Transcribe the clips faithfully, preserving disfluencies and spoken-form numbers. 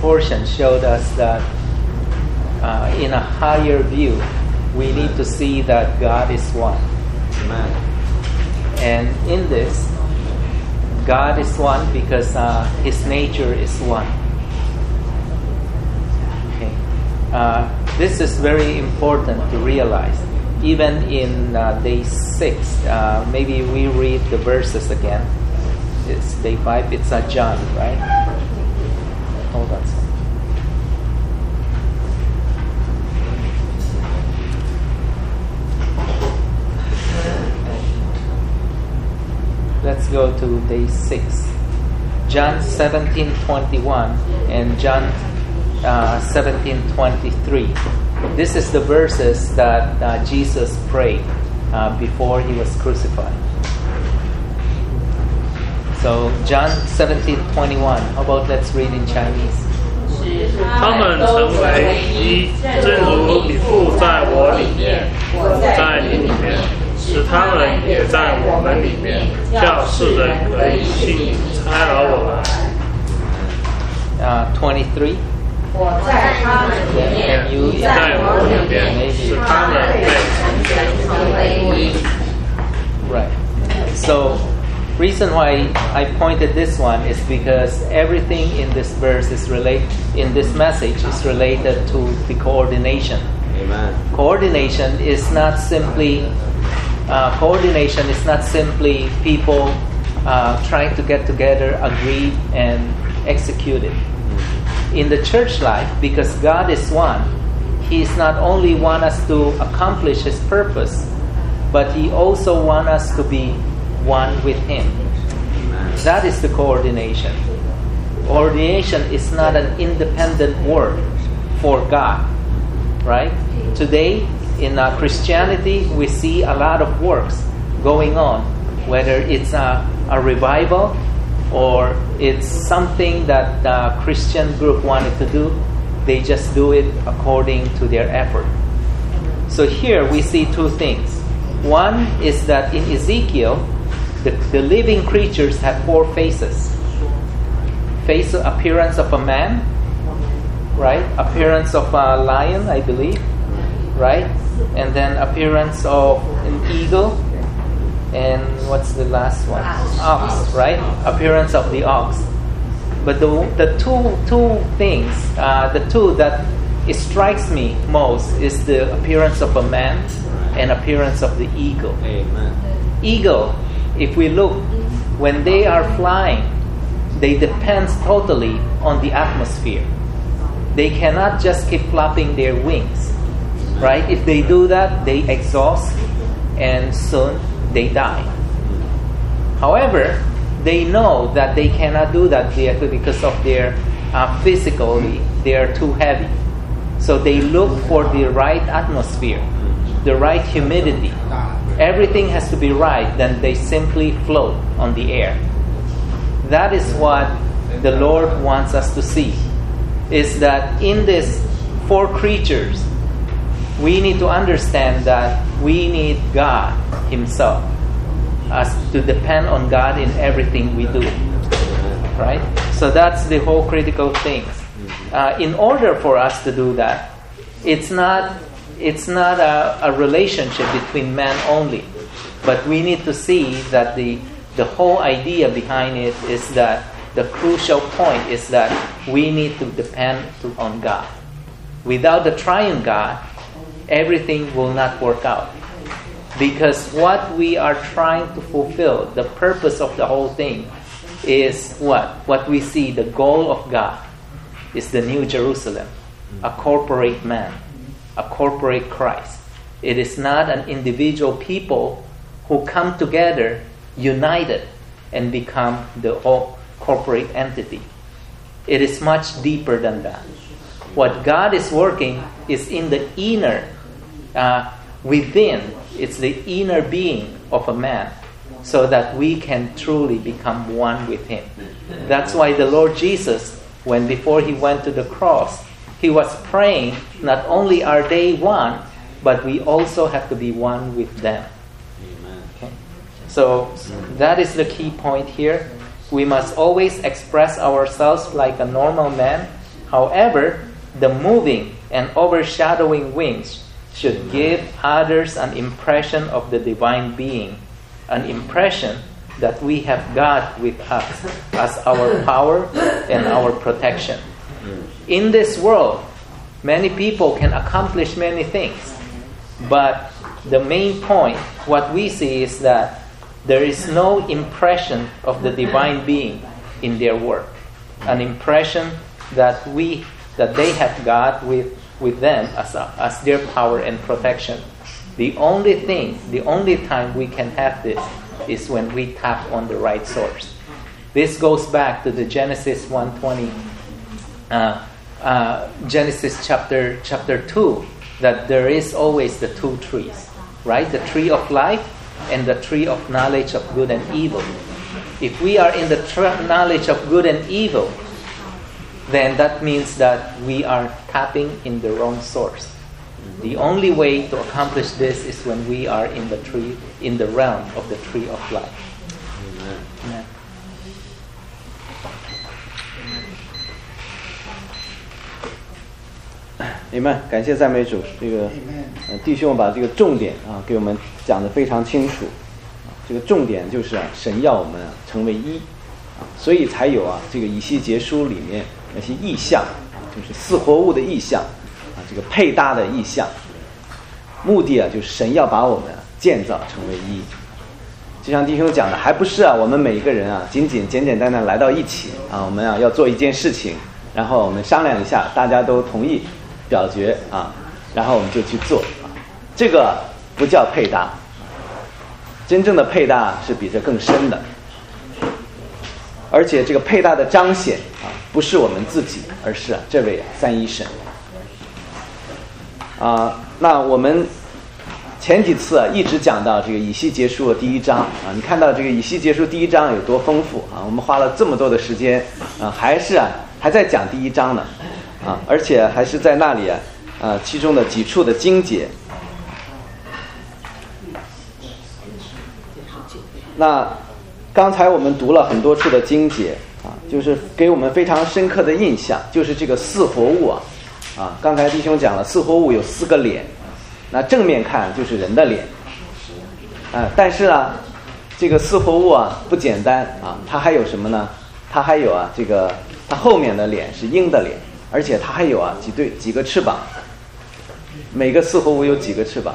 portion showed us that uh, in a higher view, we Amen. Need to see that God is one. Amen. And in this, God is one because uh, His nature is one. Okay. Uh, this is very important to realize. Even in uh, day six, uh, maybe we read the verses again. It's day five. It's uh, John, right? Hold on a second. Let's go to day six. John seventeen twenty-one and John uh, seventeen twenty-three. This is the verses that uh, Jesus prayed uh, before He was crucified. So John seventeen twenty-one. How about let's read in Chinese? 他们成为一，正如你父在我里面，我在你里面，使他们也在我们里面，叫世人可以信你差了我来。 Uh, twenty-three. 我在他们里面，你在我里面，使他们被成为一。 Right. So, reason why I pointed this one is because everything in this verse is relate in this message is related to the coordination. Amen. Coordination is not simply uh, coordination is not simply people uh, trying to get together, agree, and execute it. In the church life, because God is one, He is not only want us to accomplish His purpose, but He also want us to be one with Him. That is the coordination. Coordination is not an independent work for God, right? Today, in uh, Christianity, we see a lot of works going on, whether it's a, a revival or it's something that the Christian group wanted to do. They just do it according to their effort. So here we see two things. One is that in Ezekiel, the, the living creatures have four faces. Face appearance of a man, right? Appearance of a lion, I believe, right? And then appearance of an eagle. And what's the last one? Ox, right? Appearance of the ox. But the the two two things, uh, the two that it strikes me most is the appearance of a man and appearance of the eagle. Amen. Eagle, if we look, when they are flying, they depend totally on the atmosphere. They cannot just keep flapping their wings, right? If they do that, they exhaust and soon they die. However, they know that they cannot do that because of their uh, physically, they are too heavy. So they look for the right atmosphere, the right humidity. Everything has to be right, then they simply float on the air. That is what the Lord wants us to see, is that in these four creatures, we need to understand that we need God Himself, as to depend on God in everything we do. Right? So that's the whole critical thing. Uh, in order for us to do that, it's not it's not a, a relationship between man only, but we need to see that the the whole idea behind it is that the crucial point is that we need to depend to, on God. Without the triune God, everything will not work out. Because what we are trying to fulfill, the purpose of the whole thing, is what? What we see, the goal of God, is the New Jerusalem, a corporate man, a corporate Christ. It is not an individual people who come together, united, and become the whole corporate entity. It is much deeper than that. What God is working is in the inner, uh, within, it's the inner being of a man, so that we can truly become one with Him. That's why the Lord Jesus, when before He went to the cross, He was praying, not only are they one, but we also have to be one with them. Amen. Okay? So that is the key point here. We must always express ourselves like a normal man. However, the moving and overshadowing wings should give others an impression of the divine being, an impression that we have God with us as our power and our protection. In this world, many people can accomplish many things, but the main point, what we see is that there is no impression of the divine being in their work, an impression that we that they have God with, with them as, a, as their power and protection. The only thing, the only time we can have this is when we tap on the right source. This goes back to the Genesis one twenty, uh, uh, Genesis chapter chapter two, that there is always the two trees, right? The tree of life and the tree of knowledge of good and evil. If we are in the tr- knowledge of good and evil, then that means that we are tapping in the wrong source. The only way to accomplish this is when we are in the tree, in the realm of the tree of life. Amen. Amen. Amen，感谢赞美主，这个呃弟兄把这个重点啊给我们讲得非常清楚。这个重点就是啊，神要我们啊成为一，啊，所以才有啊这个以西结书里面那些意象，就是四活物的意象啊，这个配搭的意象，目的啊就是神要把我们啊建造成为一。就像弟兄讲的，还不是啊我们每一个人啊仅仅简简单单来到一起啊，我们啊要做一件事情，然后我们商量一下，大家都同意表决啊，然后我们就去做啊，这个不叫配搭。真正的配搭是比这更深的，而且这个配搭的彰显啊，不是我们自己，而是啊这位三一神啊。那我们前几次啊一直讲到这个以西结书的第一章啊，你看到这个以西结书第一章有多丰富啊？我们花了这么多的时间啊，还是啊还在讲第一章呢啊，而且还是在那里啊啊其中的几处的经节。那刚才我们读了很多处的经节啊，就是给我们非常深刻的印象，就是这个四活物啊啊，刚才弟兄讲了，四活物有四个脸，那正面看就是人的脸啊，但是呢，这个四活物啊不简单啊，它还有什么呢？它还有啊这个它后面的脸是鹰的脸，而且它还有啊几对几个翅膀，每个四活物有几个翅膀？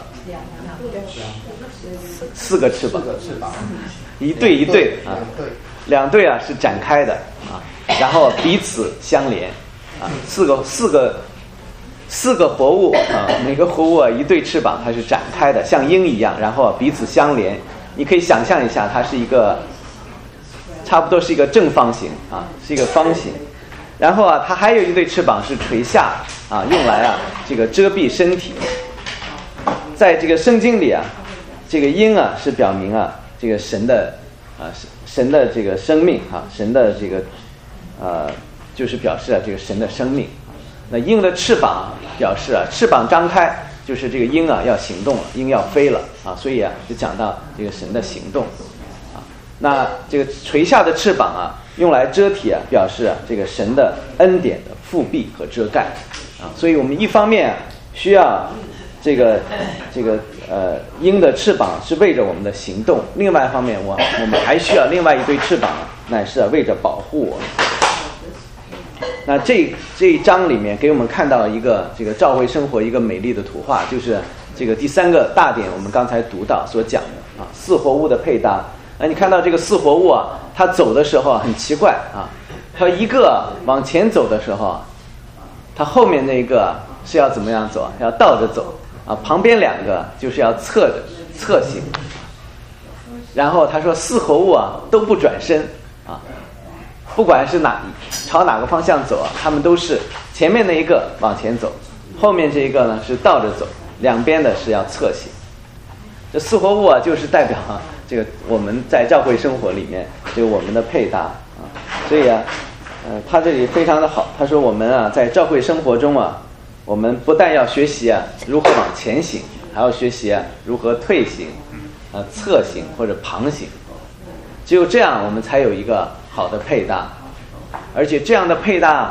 四个翅膀，一对一对啊，两对啊是展开的啊，然后彼此相连啊，四个四个四个活物啊，每个活物啊一对翅膀它是展开的，像鹰一样，然后彼此相连。你可以想象一下，它是一个差不多是一个正方形啊，是一个方形。然后啊，它还有一对翅膀是垂下啊，用来啊这个遮蔽身体。在这个圣经里啊。这个鹰啊是表明啊这个神的啊神的这个生命啊，神的这个呃就是表示啊这个神的生命。那鹰的翅膀表示啊翅膀张开，就是这个鹰啊要行动了，鹰要飞了啊，所以啊就讲到这个神的行动啊。那这个垂下的翅膀啊用来遮体啊，表示啊这个神的恩典的覆庇和遮盖啊。所以我们一方面啊需要这个这个呃鹰的翅膀是为着我们的行动，另外一方面我我们还需要另外一对翅膀乃是为着保护我们。那这这一章里面给我们看到一个这个召会生活一个美丽的图画，就是这个第三个大点我们刚才读到所讲的啊四活物的配搭。那你看到这个四活物啊，它走的时候啊很奇怪啊，它一个往前走的时候啊，它后面那个是要怎么样走？要倒着走。啊，旁边两个就是要侧着侧行，然后他说四活物啊都不转身啊，不管是哪朝哪个方向走啊，他们都是前面那一个往前走，后面这一个呢是倒着走，两边的是要侧行。这四活物啊就是代表啊这个我们在教会生活里面这个我们的配搭啊，所以啊呃他这里非常的好，他说我们啊在教会生活中啊。我们不但要学习啊如何往前行，还要学习啊如何退行、呃侧行或者旁行。只有这样，我们才有一个好的配搭。而且这样的配搭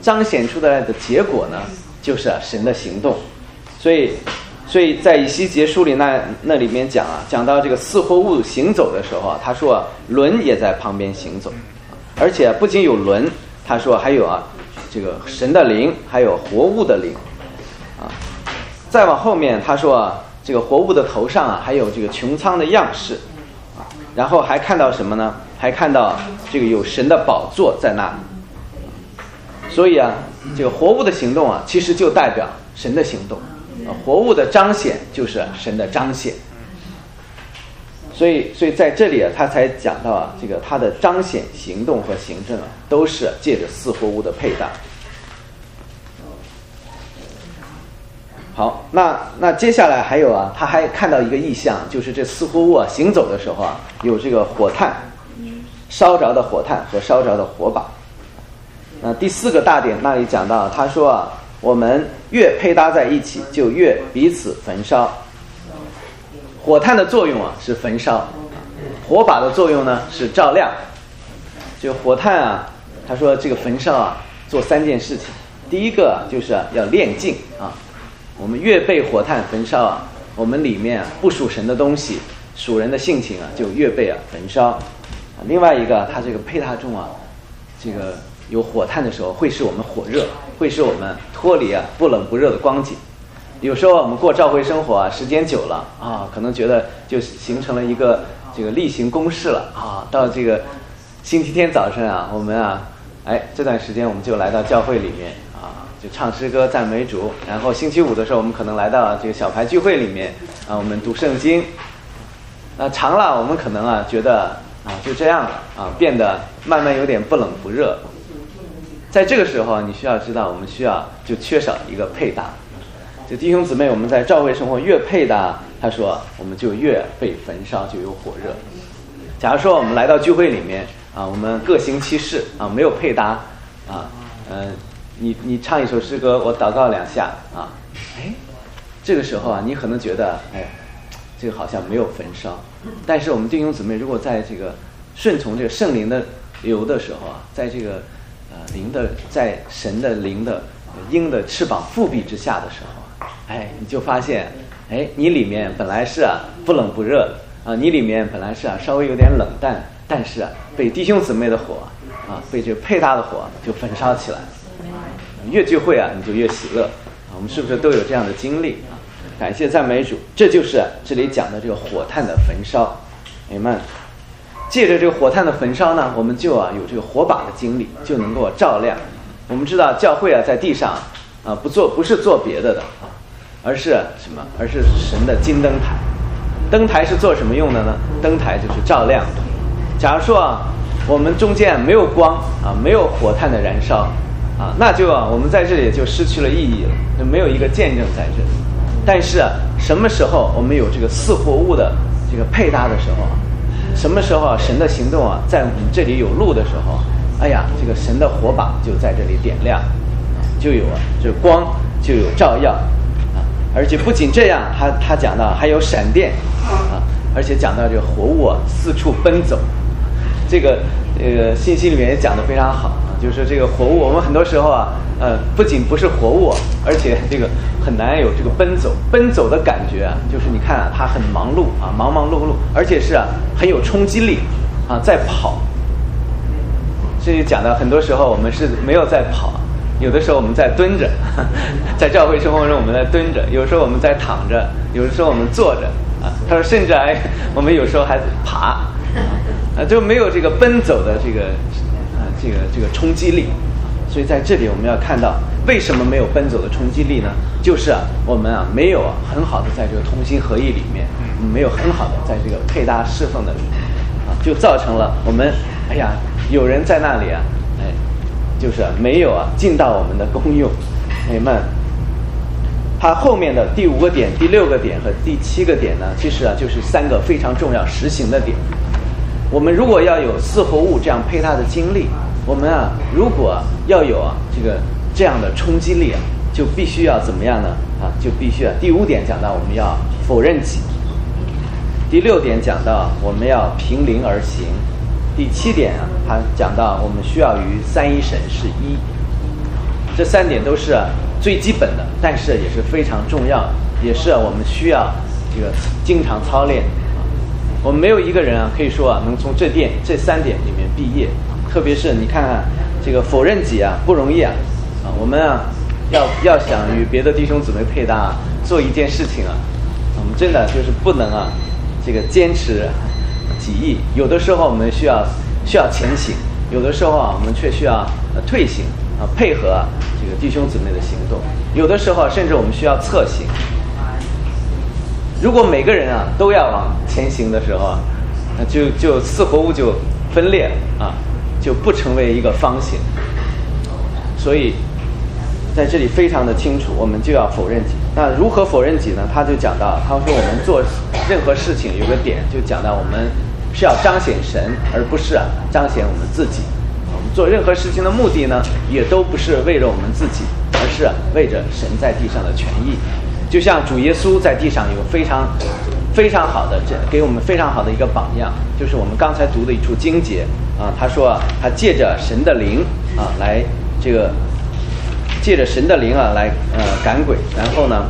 彰显出来的结果呢，就是啊神的行动。所以，所以在以西结书里那那里面讲啊，讲到这个四活物行走的时候啊，他说啊轮也在旁边行走，而且不仅有轮，他说还有啊这个神的灵，还有活物的灵啊。再往后面他说啊，这个活物的头上啊还有这个穹苍的样式啊，然后还看到什么呢？还看到这个有神的宝座在那里。所以啊，这个活物的行动啊，其实就代表神的行动，啊，活物的彰显就是神的彰显。所以，所以在这里啊，他才讲到啊，这个他的彰显、行动和行政啊，都是借着四活物的配搭。好，那那接下来还有啊，他还看到一个异象，就是这四活物啊行走的时候啊，有这个火炭，烧着的火炭和烧着的火把。那第四个大点那里讲到，他说啊，我们越配搭在一起，就越彼此焚烧。火炭的作用啊是焚烧，火把的作用呢是照亮。这个火炭啊，他说这个焚烧啊做三件事情。第一个就是啊要炼净啊，我们越被火炭焚烧啊，我们里面啊不属神的东西，属人的性情啊就越被啊焚烧。另外一个，它这个配搭中啊，这个有火炭的时候，会使我们火热，会使我们脱离啊不冷不热的光景。有时候我们过教会生活啊，时间久了啊，可能觉得就形成了一个这个例行公事了啊。到这个星期天早晨啊，我们啊，哎，这段时间我们就来到教会里面啊，就唱诗歌赞美主。然后星期五的时候，我们可能来到这个小牌聚会里面啊，我们读圣经。那长了，我们可能啊觉得啊就这样了啊，变得慢慢有点不冷不热。在这个时候，你需要知道，我们需要就缺少一个配搭。就弟兄姊妹，我们在教会生活越配搭，他说我们就越被焚烧，就有火热。假如说我们来到聚会里面啊，我们各行其事啊，没有配搭啊，嗯、呃，你你唱一首诗歌，我祷告两下啊，哎，这个时候啊，你可能觉得哎，这个好像没有焚烧。但是我们弟兄姊妹如果在这个顺从这个圣灵的流的时候啊，在这个呃灵的在神的灵的鹰的翅膀覆庇之下的时候，哎，你就发现，哎，你里面本来是啊不冷不热的啊，你里面本来是啊稍微有点冷淡，但是啊被弟兄姊妹的火啊，被这个配搭的火就焚烧起来。越聚会啊，你就越喜乐啊。我们是不是都有这样的经历啊？感谢赞美主，这就是这里讲的这个火炭的焚烧。阿们。借着这个火炭的焚烧呢，我们就啊有这个火把的经历，就能够照亮。我们知道教会啊在地上啊不做不是做别的的啊，而是什么？而是神的金灯台。灯台是做什么用的呢？灯台就是照亮的。假如说啊我们中间没有光啊，没有火炭的燃烧啊，那就啊我们在这里就失去了意义了，就没有一个见证在这里。但是啊什么时候我们有这个四活物的这个配搭的时候，什么时候啊神的行动啊在我们这里有路的时候，哎呀，这个神的火把就在这里点亮，就有啊这光就有照耀啊。而且不仅这样，他他讲到还有闪电啊，而且讲到这个活物啊四处奔走。这个这个信息里面也讲得非常好啊，就是这个活物，我们很多时候啊，呃，不仅不是活物，而且这个很难有这个奔走，奔走的感觉啊，就是你看啊，它很忙碌啊，忙忙碌碌，而且是啊很有冲击力啊，在跑。这就讲到很多时候我们是没有在跑，有的时候我们在蹲着，在教会生活中我们在蹲着，有时候我们在躺着，有的时候我们坐着啊。他说甚至还我们有时候还爬。啊，就没有这个奔走的这个啊，这个这个冲击力，所以在这里我们要看到，为什么没有奔走的冲击力呢？就是啊，我们啊没有啊很好的在这个同心合意里面，没有很好的在这个配搭侍奉的里面，啊，就造成了我们哎呀，有人在那里啊，哎，就是啊没有啊尽到我们的功用，哎们。它后面的第五个点、第六个点和第七个点呢，其实啊就是三个非常重要实行的点。我们如果要有四活物这样配搭的经历，我们啊如果要有啊这个这样的冲击力啊，就必须要怎么样呢？啊，就必须啊。第五点讲到我们要否认己，第六点讲到我们要凭灵而行，第七点啊，他讲到我们需要与三一神是一。 这三点都是最基本的，但是也是非常重要，也是我们需要这个经常操练。我们没有一个人啊，可以说啊，能从这点这三点里面毕业。特别是你看看这个否认己啊，不容易啊！啊，我们啊，要要想与别的弟兄姊妹配搭、啊，做一件事情啊，我们真的就是不能啊，这个坚持己意。有的时候我们需要需要前行，有的时候啊，我们却需要呃退行啊，配合、啊、这个弟兄姊妹的行动。有的时候、啊、甚至我们需要侧行。如果每个人啊都要往前行的时候啊，那就就四活物就分裂了啊，就不成为一个方形。所以在这里非常的清楚，我们就要否认己。那如何否认己呢？他就讲到，他说我们做任何事情有个点，就讲到我们是要彰显神，而不是、啊、彰显我们自己。我们做任何事情的目的呢，也都不是为了我们自己，而是、啊、为着神在地上的权益。就像主耶稣在地上有非常非常好的，这给我们非常好的一个榜样，就是我们刚才读的一处经节啊，他说、啊、他借着神的灵啊来这个借着神的灵啊来呃赶鬼，然后呢，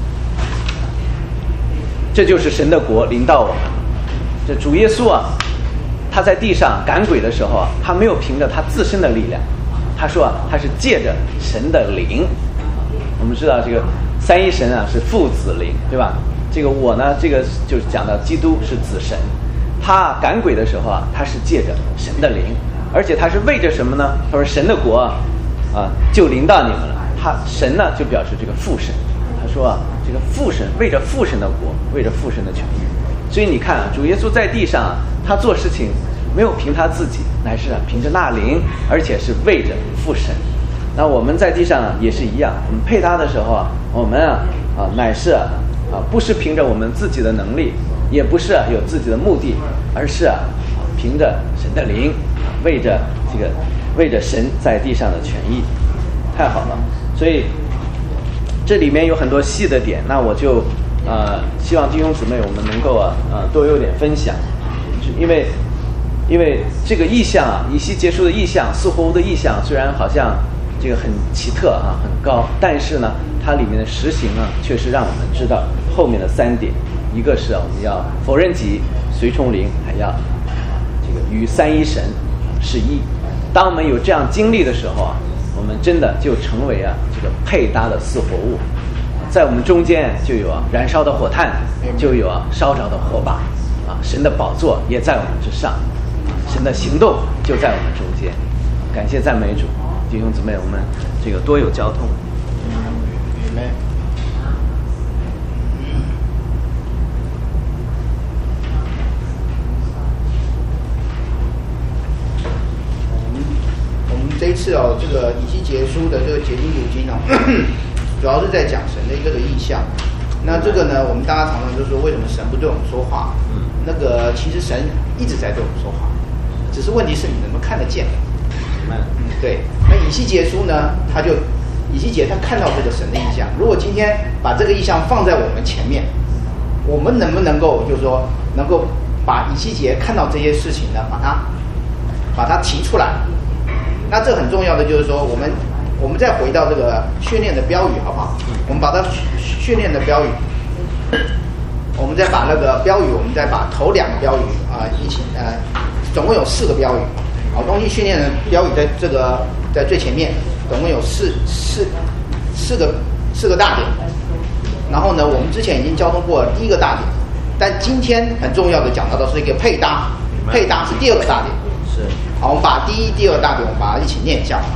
这就是神的国临到我们。这主耶稣啊，他在地上赶鬼的时候啊，他没有凭着他自身的力量，他说啊，他是借着神的灵。我们知道这个三一神啊是父子灵，对吧？这个我呢，这个就是讲到基督是子神，他赶鬼的时候啊，他是借着神的灵，而且他是为着什么呢？他说神的国啊，啊就临到你们了。他神呢就表示这个父神，他说啊，这个父神为着父神的国，为着父神的权益。所以你看啊，主耶稣在地上、啊、他做事情没有凭他自己，乃是、啊、凭着那灵，而且是为着父神。那我们在地上、啊、也是一样，我们配搭的时候啊，我们啊啊乃是啊不是凭着我们自己的能力，也不是、啊、有自己的目的，而是啊凭着神的灵，为着这个为着神在地上的权益。太好了，所以这里面有很多细的点，那我就呃希望弟兄姊妹我们能够啊呃多有点分享，因为因为这个意象啊，以西结书的意象，四活物的意象，虽然好像这个很奇特啊，很高，但是呢，它里面的实行啊，确实让我们知道后面的三点，一个是、啊、我们要否认己，随从灵，还要这个与三一神是一。当我们有这样经历的时候啊，我们真的就成为啊这个配搭的四活物，在我们中间就有啊燃烧的火炭，就有啊烧着的火把，啊神的宝座也在我们之上，神的行动就在我们中间。感谢赞美主。弟兄姊妹，我们这个多有交通。 我们这一次哦，这个以西结书的这个结经读经哦，主要是在讲神的一个的意象。那这个呢，我们大家常常就说，为什么神不对我们说话？那个其实神一直在对我们说话，只是问题是你能不能看得见。嗯，对。那以西结书呢，他就以西结他看到这个神的意象。如果今天把这个意象放在我们前面，我们能不能够就是说能够把以西结看到这些事情呢，把它把它提出来？那这很重要的就是说，我们我们再回到这个训练的标语，好不好？我们把它训练的标语，我们再把那个标语，我们再把头两个标语啊、呃、一起呃，总共有四个标语。好，东西训练的标语在这个在最前面，总共有四四四个四个大点。然后呢，我们之前已经交通过了第一个大点，但今天很重要的讲到的是一个配搭，配搭是第二个大点。是。好，我们把第一、第二大点，我们把它一起念一下。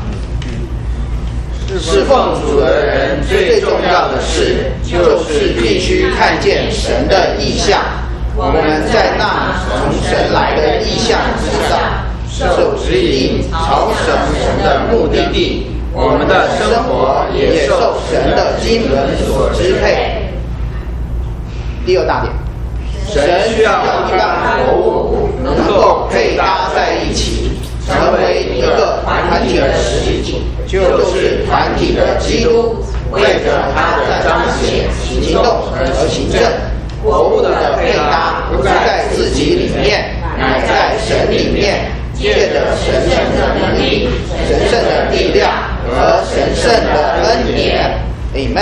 侍奉主的人最重要的事，就是必须看见神的意象。我们在那从神来的意象之上，受指引，朝神神的目的地。我们的生活也受神的经纶所支配。第二大点，神需要一般活物能够配搭在一起，成为一个团体的实体，就是团体的基督，为着他的彰显、行动而行政。活物的配搭不在自己里面，乃在神里面，借着神圣的能力、神圣的力量和神圣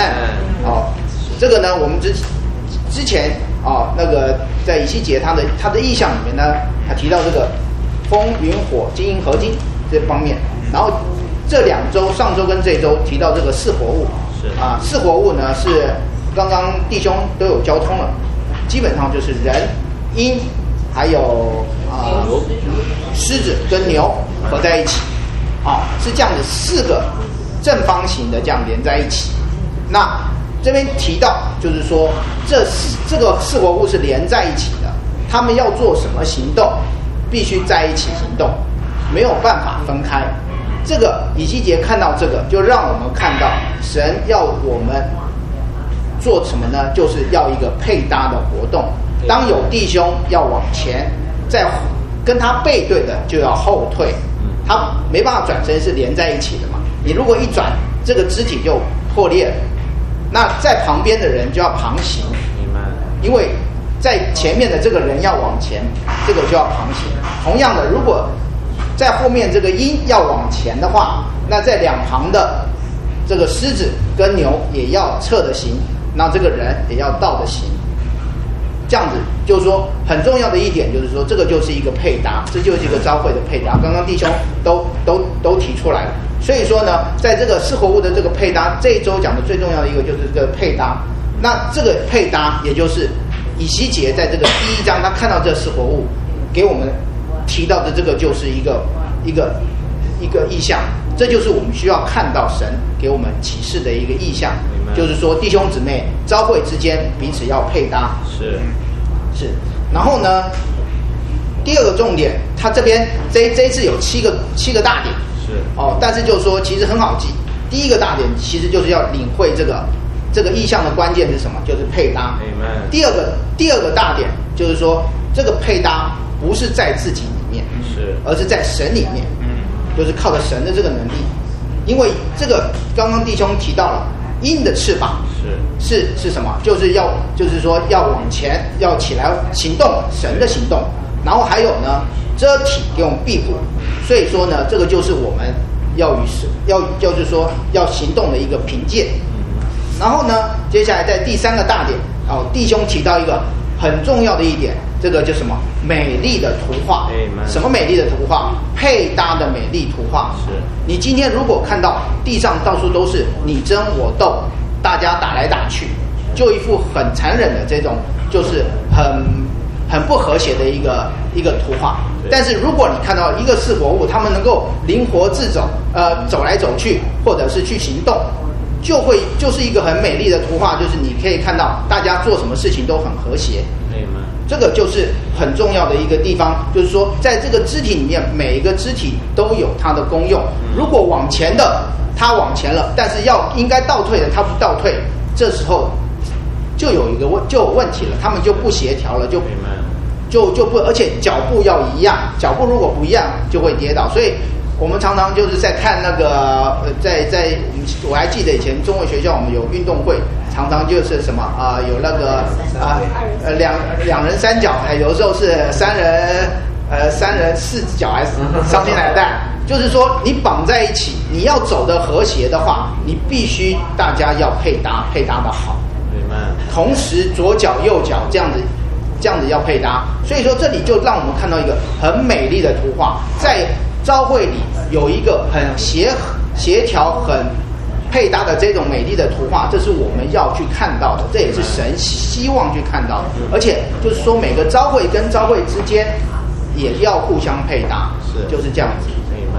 哦，这个呢，我们之之前哦，那个在以西结他的他的意象里面呢，他提到这个风云火金银合金这方面，然后这两周上周跟这周提到这个四活物， 是啊，四活物呢是刚刚弟兄都有交通了，基本上就是人、鹰，还有啊、呃、狮子跟牛合在一起，啊，是这样子四个正方形的这样连在一起。那这边提到就是说，这这个四活物是连在一起的，他们要做什么行动，必须在一起行动，没有办法分开。这个以西结看到这个，就让我们看到神要我们做什么呢？就是要一个配搭的活动。当有弟兄要往前，在跟他背对的就要后退，他没办法转身，是连在一起的嘛。你如果一转，这个肢体就破裂了。那在旁边的人就要旁行，因为在前面的这个人要往前，这个就要旁行。同样的，如果在后面这个鹰要往前的话，那在两旁的这个狮子跟牛也要侧着行，那这个人也要倒着行。这样子就是说很重要的一点，就是说这个就是一个配搭，这就是一个召会的配搭。刚刚弟兄都都都提出来了。所以说呢，在这个四活物的这个配搭，这一周讲的最重要的一个就是这个配搭。那这个配搭，也就是以西结在这个第一章他看到这四活物，给我们提到的这个就是一个一个一个意象，这就是我们需要看到神给我们启示的一个意象，就是说弟兄姊妹召会之间彼此要配搭。 是是，然后呢，第二个重点，他这边这这一次有七个七个大点。哦，但是就是说，其实很好记。第一个大点其实就是要领会这个这个意象的关键是什么，就是配搭。第二个第二个大点就是说，这个配搭不是在自己里面，是，而是在神里面，嗯，就是靠着神的这个能力。因为这个刚刚弟兄提到了鹰的翅膀，是是是什么？就是要就是说要往前，要起来行动，神的行动。然后还有呢，遮体给我们庇护。所以说呢，这个就是我们要与神要就是说要行动的一个凭借。然后呢，接下来在第三个大点，哦，弟兄提到一个很重要的一点，这个就是什么？美丽的图画。什么美丽的图画？配搭的美丽图画。是你今天如果看到地上到处都是你争我斗，大家打来打去，就一副很残忍的这种，就是很很不和谐的一个一个图画。但是如果你看到一个四活物，他们能够灵活自走，呃，走来走去，或者是去行动，就会就是一个很美丽的图画。就是你可以看到大家做什么事情都很和谐。这个就是很重要的一个地方，就是说在这个肢体里面，每一个肢体都有它的功用。如果往前的它往前了，但是要应该倒退的它不倒退，这时候就有一个问就有问题了，他们就不协调了，就就就不，而且脚步要一样，脚步如果不一样就会跌倒。所以我们常常就是在看那个呃，在在我还记得以前中文学校我们有运动会，常常就是什么啊、呃，有那个啊呃两两人三脚，还有时候是三人呃三人四脚还是上天来带，就是说你绑在一起，你要走的和谐的话，你必须大家要配搭，配搭的好，同时左脚右脚这样子。这样子要配搭，所以说这里就让我们看到一个很美丽的图画，在召会里有一个很协协调、很配搭的这种美丽的图画，这是我们要去看到的，这也是神希望去看到的。而且就是说，每个召会跟召会之间也要互相配搭，是就是这样子。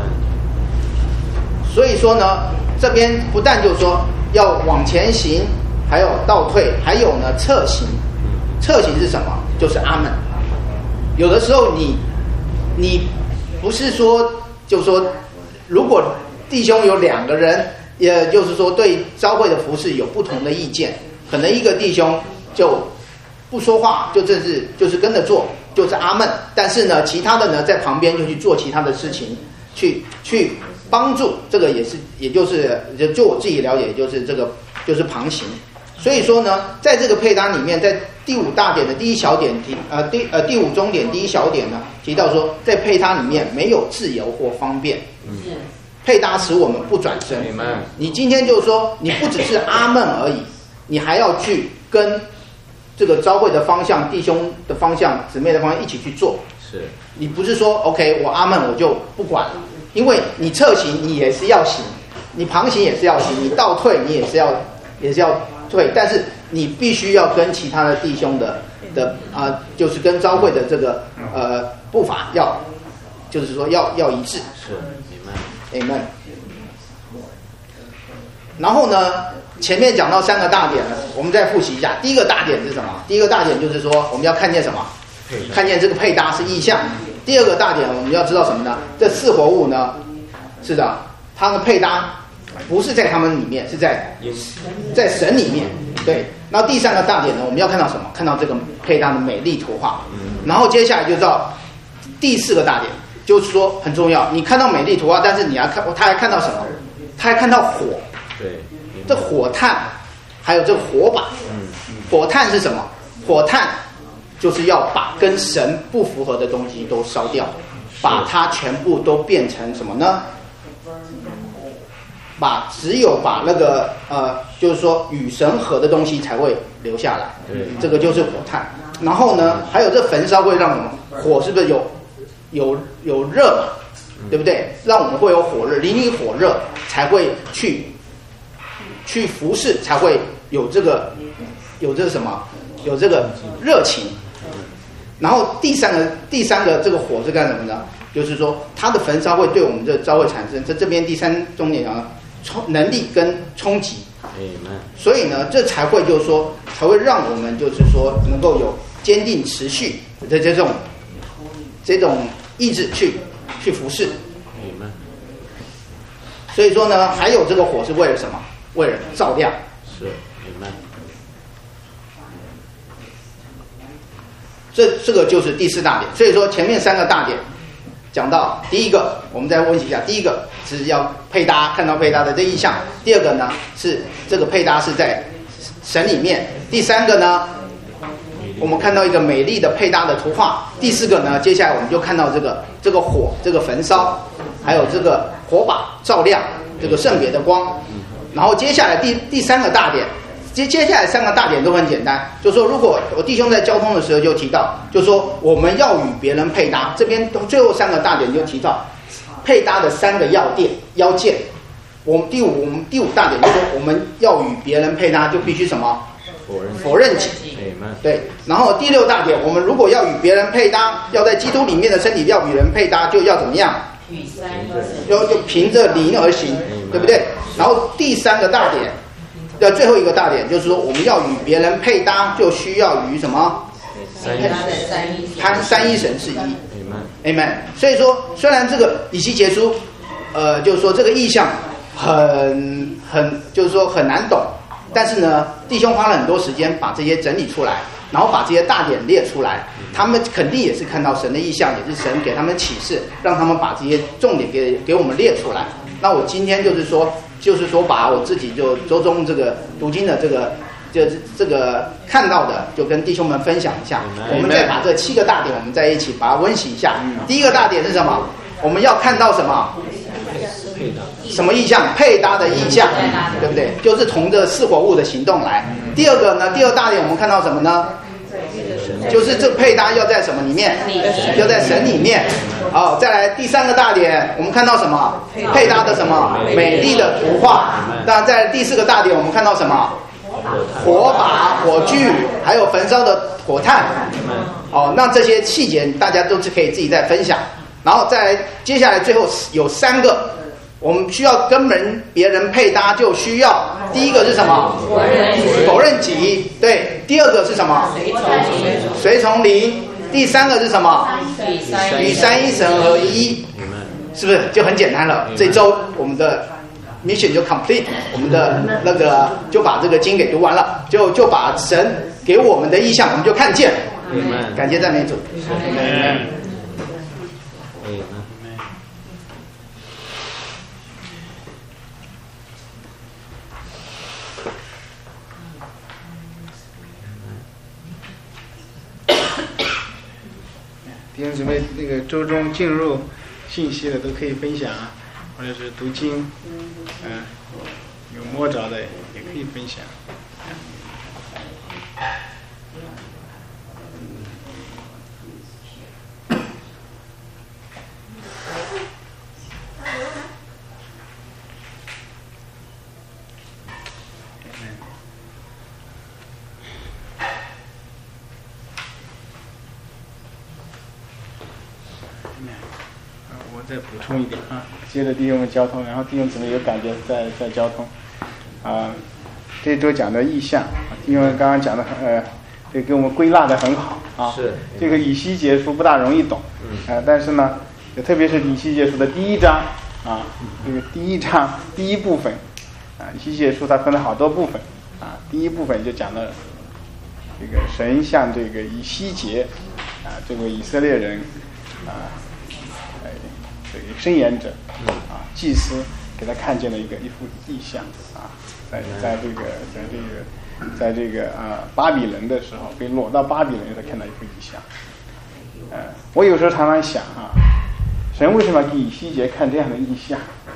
所以说呢，这边不但就是说要往前行，还有倒退，还有呢侧行。侧行是什么？就是阿们。有的时候你你不是说就是说，如果弟兄有两个人，也就是说对召会的服事有不同的意见，可能一个弟兄就不说话，就正是就是跟着做，就是阿们。但是呢，其他的呢在旁边就去做其他的事情，去去帮助。这个也是，也就是就就我自己了解，也就是这个就是旁行。所以说呢，在这个配搭里面，在第五大点的第一小点提呃第呃第五中点第一小点呢提到说，在配搭里面没有自由或方便。嗯， 配搭使我们不转身。你今天就是说，你不只是阿们而已，你还要去跟这个召会的方向、弟兄的方向、姊妹的方向一起去做。 是， 你不是说 OK， 我阿们我就不管了，因为你侧行你也是要行，你旁行也是要行，你倒退你也是要也是要退，但是你必须要跟其他的弟兄的的啊、呃，就是跟召会的这个呃步伐要，就是说要要一致。 是，明白。 Amen。然后呢，前面讲到三个大点呢，我们再复习一下。第一个大点是什么？第一个大点就是说，我们要看见什么？看见这个配搭是意象。第二个大点，我们要知道什么呢？这四活物呢，是的，它的配搭不是在他们里面，是在在神里面。对。然后第三个大点呢，我们要看到什么？看到这个配搭的美丽图画。然后接下来就到第四个大点，就是说很重要。你看到美丽图画，但是你要看，他还看到什么？他还看到火。 对。 这火炭，还有这个火把。火炭是什么？火炭就是要把跟神不符合的东西都烧掉，把它全部都变成什么呢？把只有把那个呃，就是说与神合的东西才会留下来。这个就是火炭。然后呢，还有这焚烧会让什么？火是不是有有有热嘛？对不对？让我们会有火热，灵里火热才会去去服侍，才会有这个有这个什么？有这个热情。然后第三个第三个这个火是干什么呢？就是说它的焚烧会对我们这召会产生在这边第三重点讲冲能力跟冲击。所以呢，这才会就是说才会让我们就是说能够有坚定持续的这种这种意志去去服侍。所以说呢，还有这个火是为了什么？为了照亮。 是，明白。 这这个就是第四大点。所以说前面三个大点讲到，第一个我们再温习一下，第一个是要配搭，看到配搭的这意象；第二个呢是这个配搭是在神里面；第三个呢，我们看到一个美丽的配搭的图画；第四个呢，接下来我们就看到这个这个火，这个焚烧，还有这个火把照亮这个圣别的光。然后接下来第第三个大点。接接下来三个大点都很简单，就是说，如果我弟兄在交通的时候就提到，就是说我们要与别人配搭。这边最后三个大点就提到配搭的三个要点要件。我们第五我们第五大点就是说，我们要与别人配搭，就必须什么？否认否认己。对。然后第六大点，我们如果要与别人配搭，要在基督里面的身体要与人配搭，就要怎么样？要就凭着灵而行，对不对？然后第三个大点。的最后一个大点就是说，我们要与别人配搭，就需要与什么？参三一神是一。Amen。所以说，虽然这个以西结书，呃，就是说这个意象很很，就是说很难懂，但是呢，弟兄花了很多时间把这些整理出来，然后把这些大点列出来，他们肯定也是看到神的意象，也是神给他们启示，让他们把这些重点给给我们列出来。那我今天就是说。就是说，把我自己就周中这个读经的这个，就这个看到的，就跟弟兄们分享一下。我们再把这七个大点，我们在一起把它温习一下。第一个大点是什么？我们要看到什么？什么意象？配搭的意象，对不对？就是从这四活物的行动来。第二个呢？第二大点我们看到什么呢？就是这配搭要在什么里面？要在神里面。好，再来第三个大点，我们看到什么？配搭的什么？美丽的图画。那在第四个大点，我们看到什么？火把、火炬，还有焚烧的火炭。哦，那这些细节大家都是可以自己再分享。然后再来，接下来最后有三个，我们需要跟人别人配搭，就需要第一个是什么？否认己。对，第二个是什么？随从灵。第三个是什么？与三一神合一，是不是就很简单了？这周我们的 mission 就 complete， 我们的那个就把这个经给读完了，就就把神给我们的意象我们就看见了。感谢赞美主。 弟兄姊妹，那个周中进入信息的都可以分享啊。 或者是读经，嗯，有摸着的也可以分享。我再补充一点啊，接着弟兄们交通，然后弟兄姊妹有感觉再再交通啊。这周讲的意象，弟兄们刚刚讲的呃，这给我们归纳的很好啊。 是这个以西结书不大容易懂，嗯，呃，但是呢，特别是以西结书的第一章啊，这个第一章第一部分啊，以西结书它分了好多部分啊，第一部分就讲了这个神向这个以西结啊，这位以色列人啊。这个申言者啊，祭司给他看见了一个一幅意象啊，在在这个在这个在这个啊巴比伦的时候，被掳到巴比伦的时候看到一幅意象。呃，我有时候常常想啊，神为什么要给以西结看这样的意象？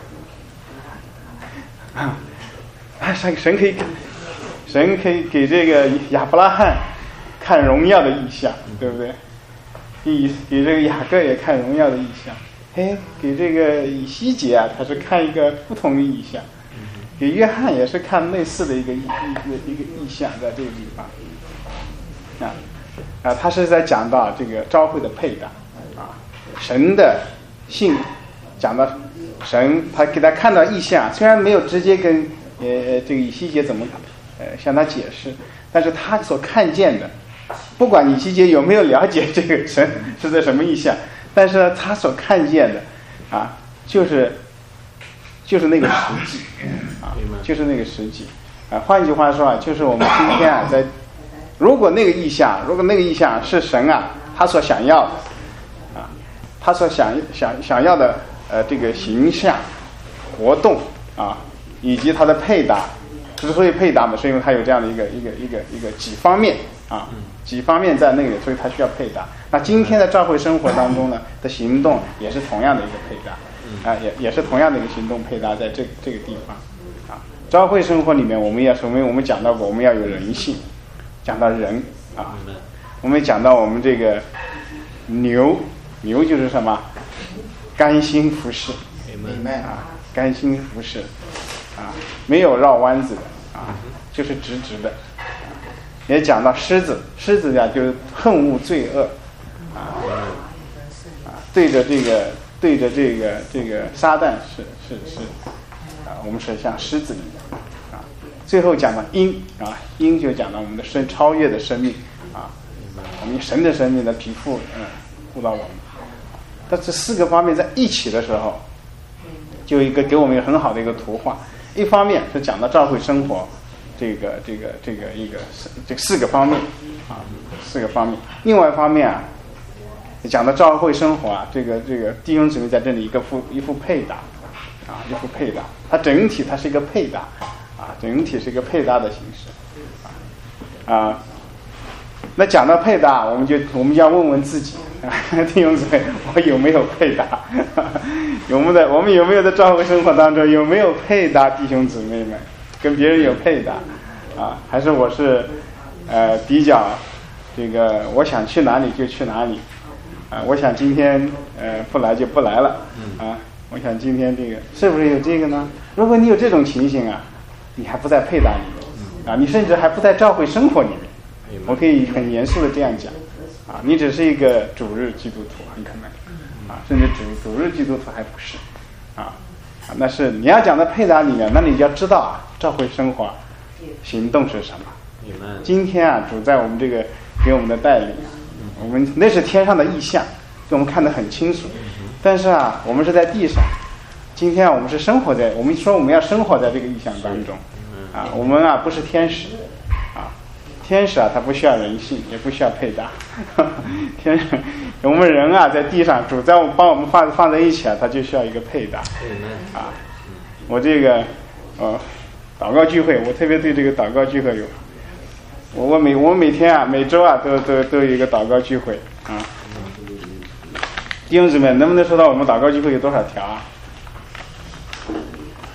啊，神神可以神可以给这个亚伯拉罕看荣耀的意象，对不对？给给这个雅各也看荣耀的意象。哎，给这个以西结啊，他是看一个不同的意象；给约翰也是看类似的一个意一个一个意象，在这个地方啊啊，他是在讲到这个召会的配搭啊，神的性讲到神，他给他看到意象，虽然没有直接跟呃这个以西结怎么呃向他解释，但是他所看见的，不管以西结有没有了解这个神是在什么意象。但是他所看见的，啊，就是就是那个实际，啊，就是那个实际，啊，换句话说啊，就是我们今天啊，在如果那个意象，如果那个意象是神啊，他所想要的，啊，他所想想想要的呃这个形象、活动啊，以及它的配搭，之所以配搭嘛，是因为它有这样的一个一个一个一个几方面啊。几方面在那里，所以它需要配搭。那今天的教会生活当中呢的行动也是同样的一个配搭，啊，也也是同样的一个行动配搭在这这个地方，啊，教会生活里面我们要，我们我们讲到过，我们要有人性，讲到人啊，我们讲到我们这个牛，牛就是什么？甘心服侍，啊，甘心服侍，啊，没有绕弯子的啊，就是直直的。也讲到狮子，狮子呀就是恨恶罪恶，啊啊，对着这个对着这个这个撒旦是是是，啊，我们是像狮子一样，啊，最后讲到鹰啊，鹰就讲到我们的生超越的生命啊，我们神的生命的皮肤嗯护到我们，但这四个方面在一起的时候，就一个给我们一个很好的一个图画，一方面是讲到教会生活。这个这个这个一个这四个方面啊，四个方面。另外一方面啊，讲到教会生活啊，这个这个弟兄姊妹在这里一个副一副配搭啊，一副配搭，它整体它是一个配搭啊，整体是一个配搭的形式啊。啊那讲到配搭，我们就我们要问问自己啊，弟兄姊妹，我有没有配搭？有没有在我们有没有在教会生活当中有没有配搭弟兄姊妹们？跟别人有配搭啊，还是我是呃比较这个我想去哪里就去哪里啊，我想今天呃不来就不来了啊，我想今天这个是不是有这个呢？如果你有这种情形啊，你还不在配搭里面啊，你甚至还不在教会生活里面，我可以很严肃的这样讲啊，你只是一个主日基督徒很可能啊，甚至主主日基督徒还不是啊。啊，那是你要讲的配搭里面，那你就要知道啊，教会生活行动是什么。今天啊，主在我们这个给我们的带领啊，我们那是天上的意象，给我们看得很清楚。但是啊，我们是在地上，今天啊，我们是生活在，我们说我们要生活在这个意象当中啊，我们啊不是天使啊，天使啊他不需要人性，也不需要配搭，天使我们人啊在地上，主在我们帮我们放放在一起啊，他就需要一个配搭啊。我这个呃祷告聚会，我特别对这个祷告聚会有，我我每我每天啊每周啊都都都有一个祷告聚会啊。弟兄姊妹，能不能说到我们祷告聚会有多少条啊？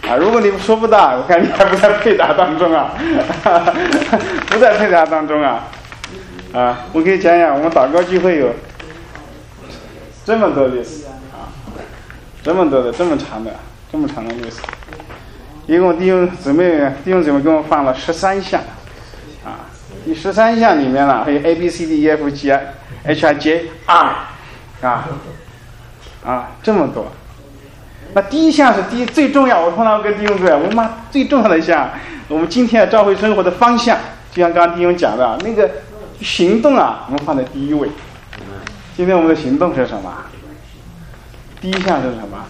啊，如果你说不到，我看你还不在配搭当中啊，不在配搭当中啊，啊，我给你讲讲，我们祷告聚会有这么多 list 啊，这么多的，这么长的，这么长的 list， 一共弟兄姊妹弟兄姊妹给我放了十三项，啊，第十三项里面呢，还有 A B C D E F G H I J R， 啊，啊，这么多。那第一项是第一最重要，我通常跟弟兄说，我们最重要的一项，我们今天的教会生活的方向，就像刚刚弟兄讲的那个行动啊，我们放在第一位。今天我们的行动是什么？第一项是什么？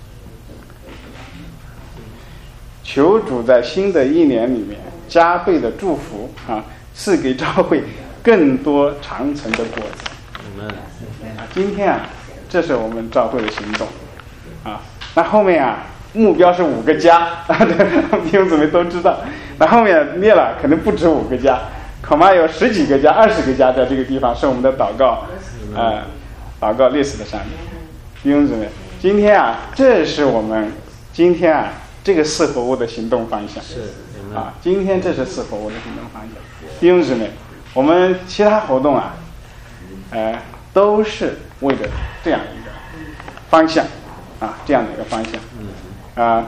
求主在新的一年里面加倍的祝福啊，赐给教会更多长程的果子。啊，今天啊，这是我们教会的行动啊。那后面啊，目标是五个家，啊，弟兄姊妹都知道。那后面列了，可能不止五个家，恐怕有十几个家、二十个家在这个地方是我们的祷告，呃，祷告 list 的上面。弟兄姊妹，今天啊，这是我们今天啊这个四活物的行动方向。是啊，今天这是四活物的行动方向。弟兄姊妹，我们其他活动啊，呃，都是为了这样一个方向。啊，这样的一个方向，啊，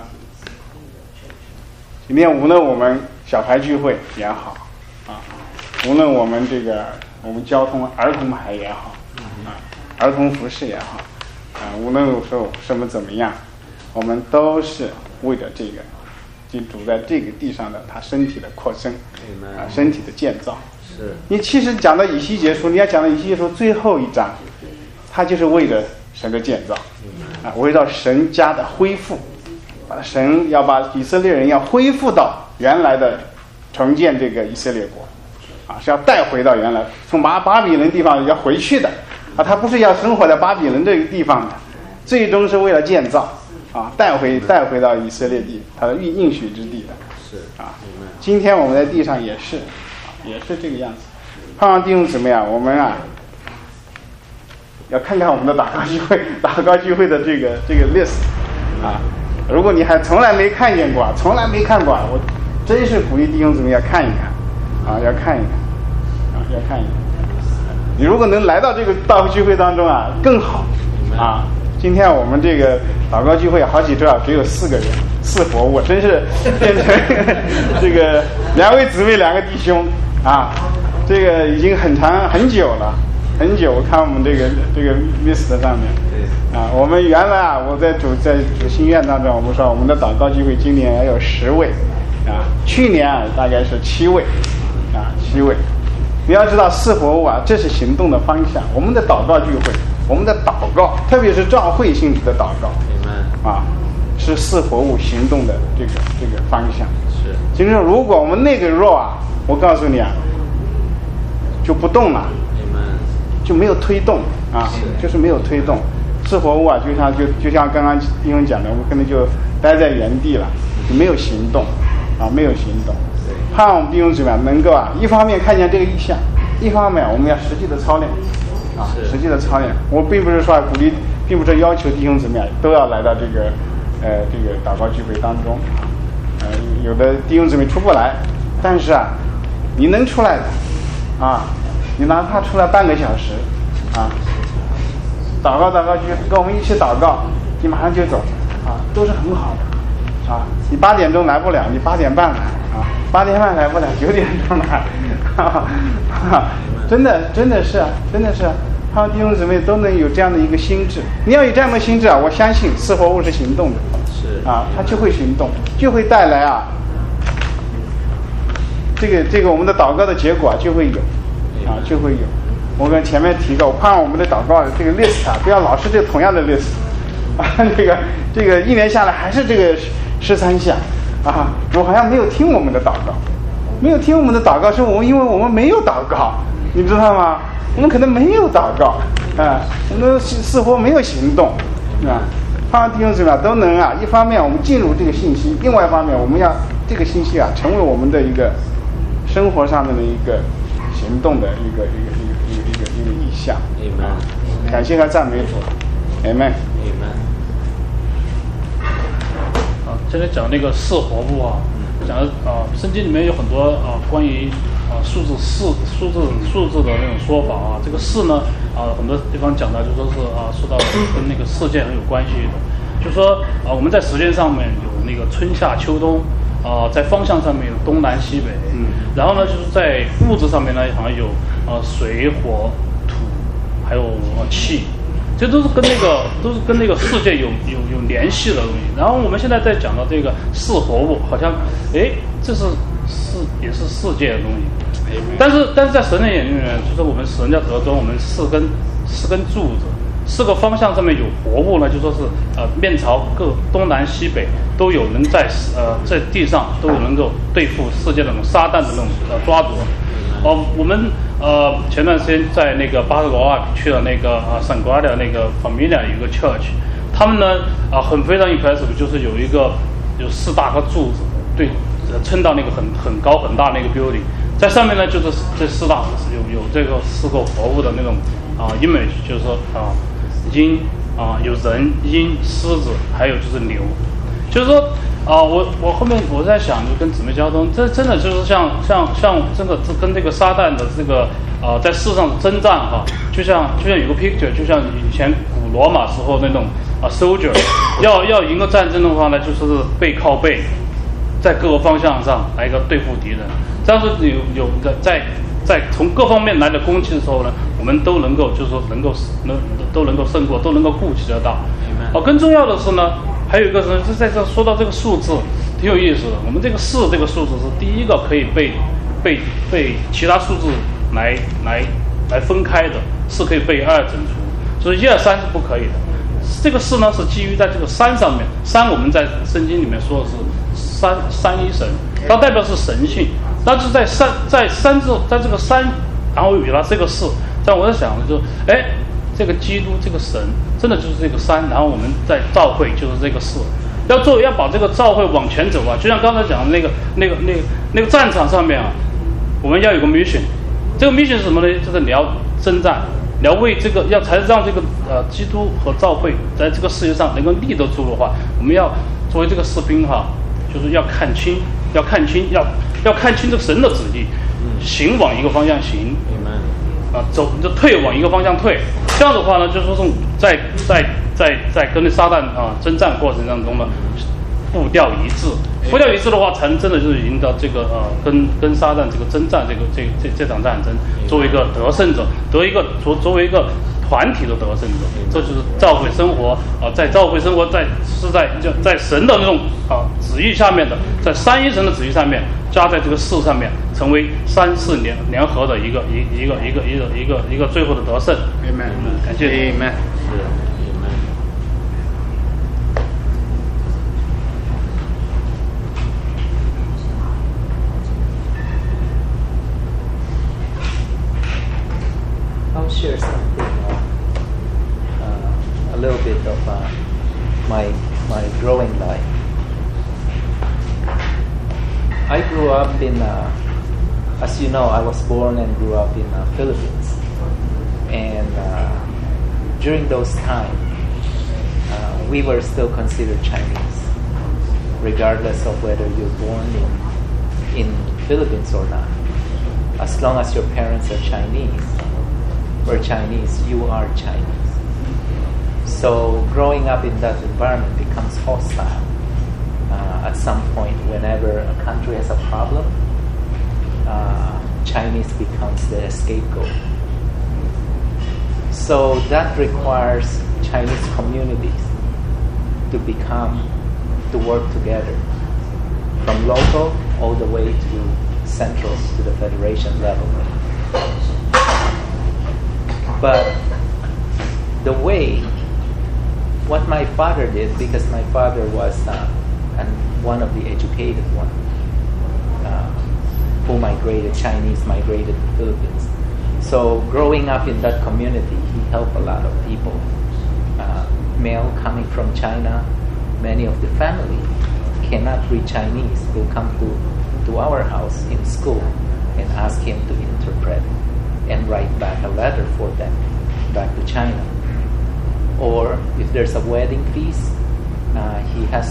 今天无论我们小牌聚会也好，啊，无论我们这个我们交通儿童牌也好，啊，儿童服饰也好，啊，无论说什么怎么样，我们都是为了这个，就主在这个地上的他身体的扩生，啊，身体的建造。是。你其实讲到以西结书，你要讲到以西结书最后一章，它就是为了神的建造。啊，围绕神家的恢复，把神要把以色列人要恢复到原来的重建这个以色列国，啊，是要带回到原来从巴巴比伦地方要回去的，啊，他不是要生活在巴比伦这个地方的，最终是为了建造，啊，带回带回到以色列地，他的应许之地的，是啊，今天我们在地上也是，啊，也是这个样子。盼望弟兄姊妹啊，我们啊。要看看我们的祷告聚会，祷告聚会的这个这个 list 啊，如果你还从来没看见过，从来没看过，我真是鼓励弟兄姊妹要看一看，啊，要看一看，啊，要看一看。你如果能来到这个祷告聚会当中啊，更好啊。今天我们这个祷告聚会好几周啊，只有四个人，四活物，真是变成这个两位姊妹两个弟兄啊，这个已经很长很久了。很久，我看我们这个这个 list 上面，啊，我们原来啊，我在主在主心院当中，我们说我们的祷告聚会今年有十位，啊，去年啊大概是七位，啊，七位。你要知道四活物啊，这是行动的方向。我们的祷告聚会，我们的祷告，特别是教会性质的祷告，啊，是四活物行动的这个这个方向。是。就是如果我们那个弱啊，我告诉你啊，就不动了。就没有推动啊，就是没有推动。四活物啊，就像就就像刚刚弟兄讲的，我们可能就待在原地了，就没有行动啊，没有行动。盼望我们弟兄姊妹能够啊，一方面看见这个意象，一方面我们要实际的操练啊，实际的操练。我并不是说鼓励，并不是要求弟兄姊妹都要来到这个呃这个祷告聚会当中啊，呃有的弟兄姊妹出不来，但是啊，你能出来的啊。你哪怕出来半个小时，啊，祷告祷告就跟我们一起祷告，你马上就走，啊，都是很好的，啊，你八点钟来不了，你八点半来，啊，八点半来不了，九点钟来，哈哈哈，真的真的是，真的是，盼望弟兄姊妹都能有这样的一个心智。你要有这样的心智啊，我相信四活物是行动的，是啊，它就会行动，就会带来啊，这个这个我们的祷告的结果啊就会有。啊，就会有。我跟前面提过，我盼望我们的祷告这个 list 啊，不要老是这同样的 list 啊，这个这个一年下来还是这个十三项啊，我好像没有听我们的祷告，没有听我们的祷告，是我们因为我们没有祷告，你知道吗？我们可能没有祷告啊，我们似乎没有行动啊。盼望弟兄姊妹都能啊，一方面我们进入这个信息，另外一方面我们要这个信息啊，成为我们的一个生活上面的一个。行动的一个一个一个一个一个一个意向。Amen。感谢和赞美主。Amen。Amen。好。 今天讲那个四活物啊，讲的啊，圣经里面有很多啊关于啊数字四数字数字的那种说法啊。这个四呢啊，很多地方讲的就说是啊，说到跟那个世界很有关系的，就说啊我们在时间上面有那个春夏秋冬啊，在方向上面有东南西北，嗯，然后呢就是在物质上面呢好像有啊水火土还有气。这都是跟那个都是跟那个世界有有有联系的东西。然后我们现在在讲到这个四活物，好像哎，这是世也是世界的东西。但是但是在神的眼里面，就是我们神在得中，我们四根四根柱子，四个方向上面有活物呢，就说是呃面朝各东南西北都有人在呃在地上都有能够对付世界的那种撒旦的那种呃抓夺。哦，我们呃前段时间在那个巴塞罗那去了那个啊圣瓜的那个 Familia 有一个 church， 他们呢啊很非常 impressive， 就是有一个有四大个柱子，对，撑到那个很很高很大那个 building， 在上面呢就是这四大有有这个四个活物的那种啊 image， 就是说啊鹰啊有人鹰狮子，还有就是牛，就是说。啊，我我后面我在想，就跟姊妹交通，这真的就是像像像这个跟这个撒旦的这个呃，在世上的征战哈，就像就像有个 picture， 就像以前古罗马时候那种啊 soldier， 要要赢个战争的话呢，就是背靠背，在各个方向上来一个对付敌人。这样是有有的在在从各方面来的攻击的时候呢，我们都能够就是说能够能都能够胜过，都能够顾及得到。哦，更重要的是呢。还有一个是，是在这说到这个数字，挺有意思的。我们这个四这个数字是第一个可以被被被其他数字来来来分开的，是可以被二整除，所以一二三是不可以的。这个四呢是基于在这个三上面，三我们在圣经里面说的是三三一神，它代表是神性，那就是在三在三字在这个三，然后有了这个四，但我在想就哎。这个基督这个神真的就是这个三，然后我们在召会就是这个四，要做要把这个召会往前走啊，就像刚才讲的那个那个那个那个战场上面啊，我们要有个 mission， 这个 mission 是什么呢？就是你要征战，你要为这个要才让这个呃基督和召会在这个世界上能够立得住的话，我们要作为这个士兵哈，就是要看清，要看清，要要看清这个神的旨意，行往一个方向行。啊，走就退往一个方向退，这样的话呢，就说是在在在在跟那撒旦啊征战过程当中呢，步调一致，步调一致的话，才能真的就是赢得这个呃跟跟撒旦这个征战这个这这这场战争，作为一个得胜者，得一个作作为一个团体的得胜者，这就是教会生活啊，在教会生活在是在就在神的那种啊旨意下面的，在三一神的旨意上面。加在这个四上面，成为三四联联合的一个一一个一个一个一个一个最后的得胜。Amen， 感谢 Amen。是 Amen。 I'll share something, uh, uh, a little bit of uh, my my growing life. I grew up in, uh, as you know, I was born and grew up in the uh, Philippines. And uh, during those times, uh, we were still considered Chinese, regardless of whether you're born in, in Philippines or not. As long as your parents are Chinese, or Chinese, you are Chinese. So growing up in that environment becomes hostile. Uh, at some point, whenever a country has a problem, uh, Chinese becomes the scapegoat. So that requires Chinese communities to become, to work together, from local all the way to central to the federation level. But the way, what my father did, because my father was uh, and one of the educated ones uh, who migrated, Chinese migrated to the Philippines. So growing up in that community, he helped a lot of people. Uh, male coming from China, many of the family cannot read Chinese, will come to, to our house in school and ask him to interpret and write back a letter for them back to China. Or if there's a wedding feast, uh, he has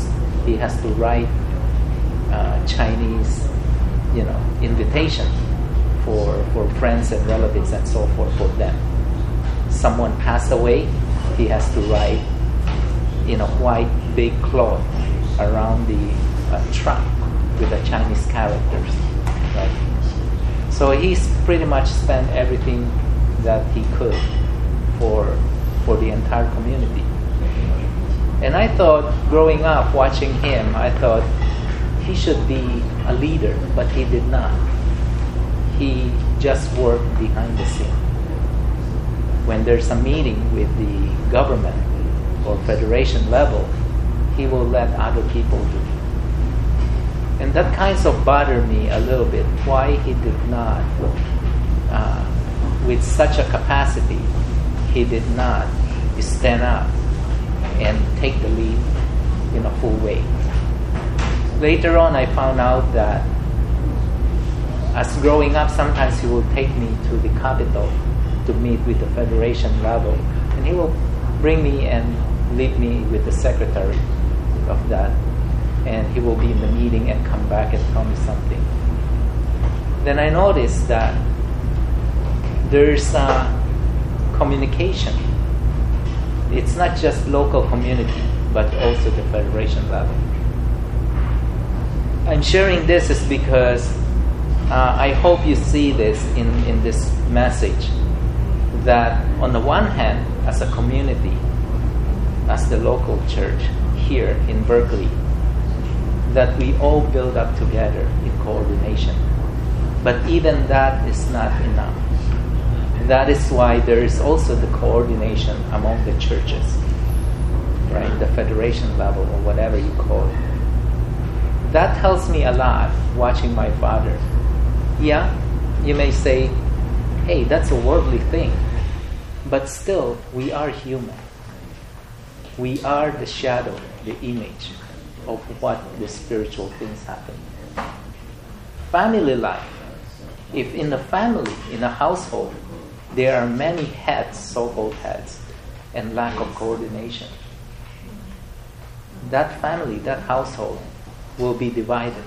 he has to write uh, Chinese, you know, invitation for for friends and relatives and so forth for them. Someone passed away, he has to write in a white big cloth around the uh, truck with the Chinese characters, right? So he's pretty much spent everything that he could for for the entire community. And I thought, growing up watching him, I thought he should be a leader, but he did not. He just worked behind the scene. When there's a meeting with the government or federation level, he will let other people do. And that kinds of bothered me a little bit, why he did not, uh, with such a capacity, he did not stand up and take the lead in a full way. Later on, I found out that as growing up, sometimes he will take me to the Capitol to meet with the federation level, and he will bring me and leave me with the secretary of that, and he will be in the meeting and come back and tell me something. Then I noticed that there's a communication. It's not just local community, but also the federation level. I'm sharing this is because uh, I hope you see this in, in this message, that on the one hand, as a community, as the local church here in Berkeley, that we all build up together in coordination. But even that is not enough. That is why there is also the coordination among the churches, right? The federation level or whatever you call it. That helps me a lot watching my father. Yeah, you may say, hey, that's a worldly thing. But still, we are human. We are the shadow, the image of what the spiritual things happen. Family life. If in a family, in a household, there are many heads, so-called heads, and lack of coordination, that family, that household, will be divided.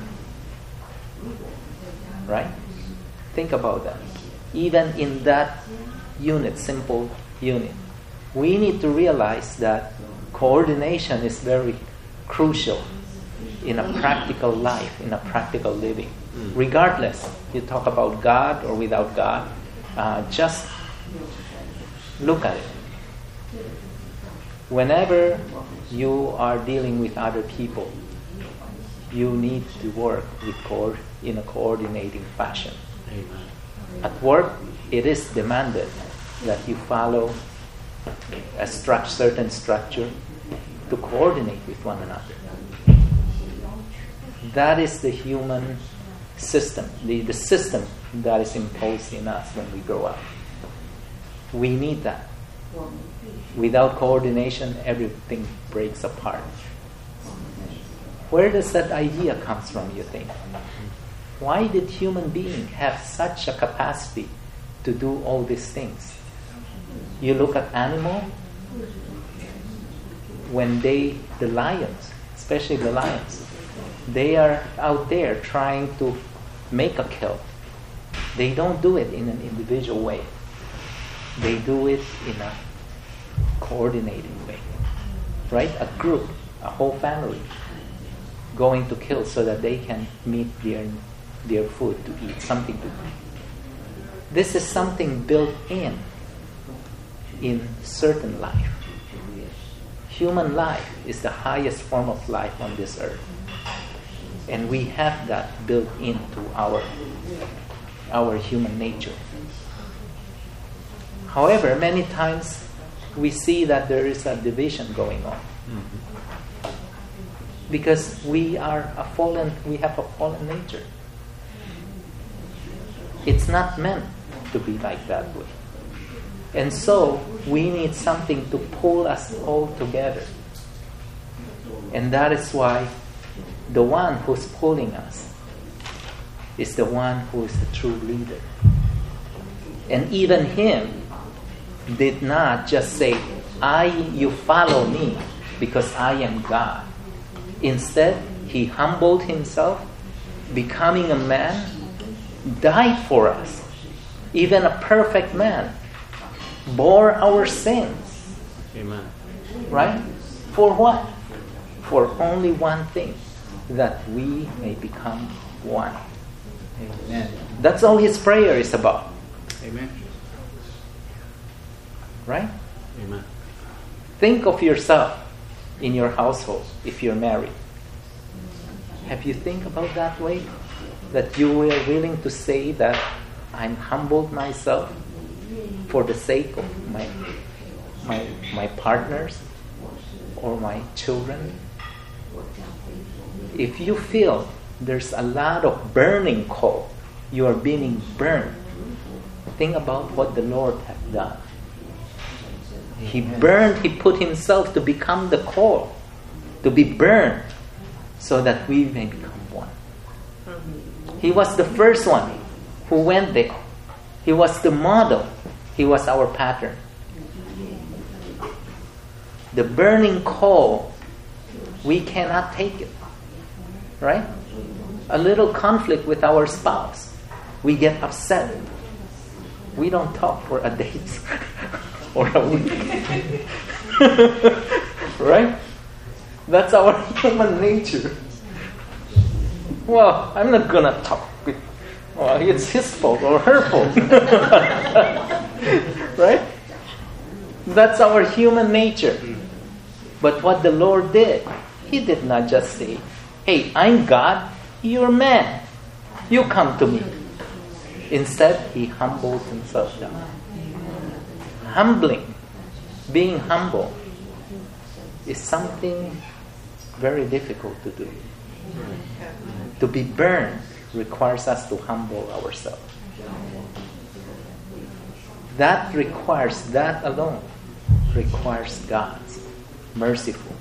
Right? Think about that. Even in that unit, simple unit, we need to realize that coordination is very crucial in a practical life, in a practical living. Regardless, you talk about God or without God, uh, just look at it. Whenever you are dealing with other people, you need to work with co- in a coordinating fashion. Amen. At work, it is demanded that you follow a stru- certain structure to coordinate with one another. That is the human system, the, the system that is imposed in us when we grow up. We need that. Without coordination, everything breaks apart. Where does that idea come from, you think? Why did human beings have such a capacity to do all these things? You look at animals, when they, the lions, especially the lions, they are out there trying to make a kill. They don't do it in an individual way. They do it in a coordinating way. Right? A group, a whole family going to kill so that they can meet their their food to eat, something to eat. This is something built in in certain life. Human life is the highest form of life on this earth. And we have that built into our our human nature. However, many times we see that there is a division going on. Mm-hmm. Because we are a fallen, we have a fallen nature. It's not meant to be like that way. And so we need something to pull us all together. And that is why the one who's pulling us is the one who is the true leader. And even him did not just say, I, you follow me because I am God. Instead, he humbled himself, becoming a man, died for us. Even a perfect man bore our sins. Amen. Right? For what? For only one thing, that we may become one. Amen. That's all his prayer is about. Amen. Right? Amen. Think of yourself in your household if you're married. Have you think about that way? That you were willing to say that I'm humbled myself for the sake of my my my partners or my children? If you feel there's a lot of burning coal, you are being burned, think about what the Lord has done. He burned, he put himself to become the coal, to be burned, so that we may become one. He was the first one who went there. He was the model. He was our pattern. The burning coal, we cannot take it. Right? A little conflict with our spouse, we get upset. We don't talk for a day or a week. Right? That's our human nature. Well, I'm not gonna talk with, well, it's his fault or her fault. Right? That's our human nature. But what the Lord did, He did not just say, hey, I'm God, you're man. You come to me. Instead, He humbled Himself down. Humbling, being humble, is something very difficult to do. To be burned requires us to humble ourselves. That requires, that alone requires God's merciful.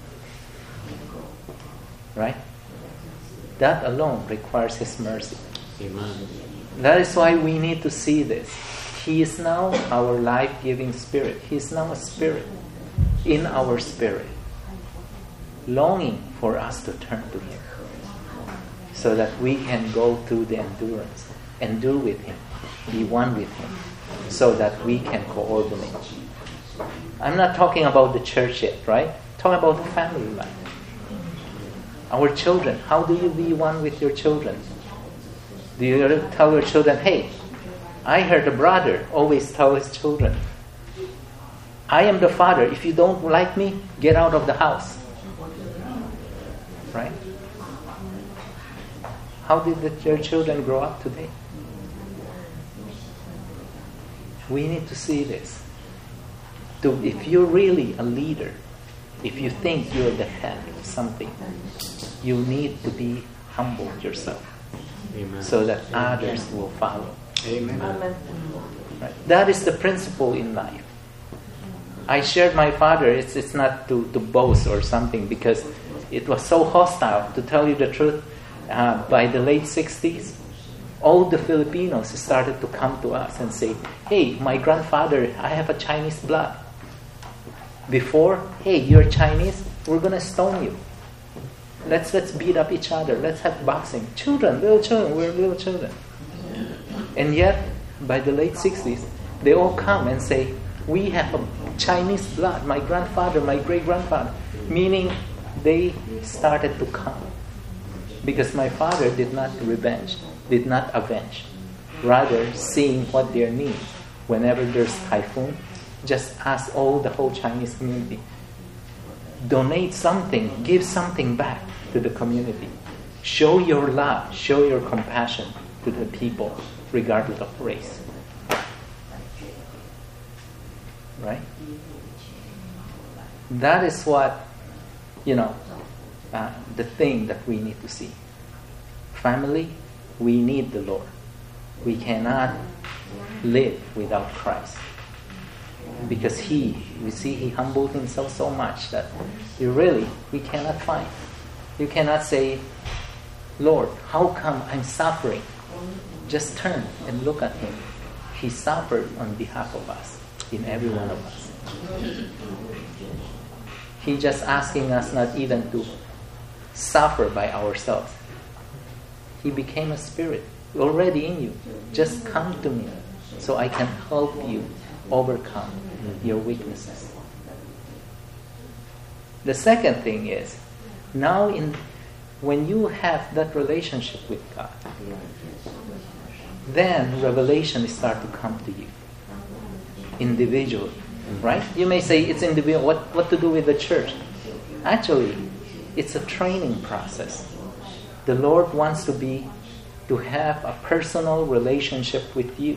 Right? That alone requires His mercy. Amen. That is why we need to see this. He is now our life-giving Spirit. He is now a Spirit in our spirit, longing for us to turn to Him, so that we can go through the endurance, endure with Him, be one with Him, so that we can coordinate. I'm not talking about the church yet, right? Talking about the family life. Our children, how do you be one with your children? Do you tell your children, hey, I heard a brother always tell his children, I am the father. If you don't like me, get out of the house. Right? How did the, your children grow up today? We need to see this. To, if you're really a leader, if you think you're the head of something, you need to be humble yourself. Amen. So that others will follow. Amen. Right? That is the principle in life. I shared my father, it's, it's not to, to boast or something, because it was so hostile, to tell you the truth. Uh, by the late sixties, all the Filipinos started to come to us and say, hey, my grandfather, I have a Chinese blood. Before, hey, you're Chinese, we're going to stone you. Let's let's beat up each other. Let's have boxing. Children, little children, we're little children. And yet, by the late sixties, they all come and say, we have a Chinese blood, my grandfather, my great-grandfather. Meaning, they started to come. Because my father did not revenge, did not avenge. Rather, seeing what their needs, whenever there's typhoon, just ask all the whole Chinese community, donate something, give something back to the community. Show your love, show your compassion to the people, regardless of race. Right? That is what, you know, uh, the thing that we need to see. Family, we need the Lord. We cannot live without Christ. Because He, we see He humbled Himself so much that He really, we cannot find. You cannot say, Lord, how come I'm suffering? Just turn and look at Him. He suffered on behalf of us, in every one of us. He just asking us not even to suffer by ourselves. He became a spirit already in you. Just come to me so I can help you overcome your weaknesses. The second thing is, now in when you have that relationship with God, then revelation start to come to you individually, right? You may say it's individual. What what to do with the church? Actually, it's a training process. The Lord wants to be to have a personal relationship with you.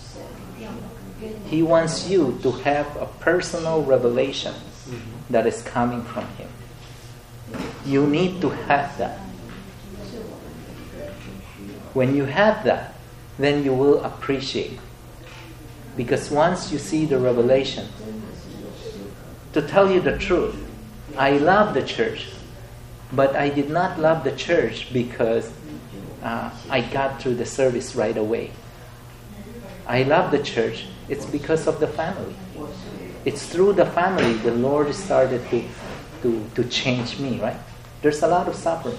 He wants you to have a personal revelation that is coming from Him. You need to have that. When you have that, then you will appreciate. Because once you see the revelation, to tell you the truth, I love the church, but I did not love the church because uh, I got through the service right away. I love the church, it's because of the family. It's through the family the Lord started to, to, to change me, right? There's a lot of suffering.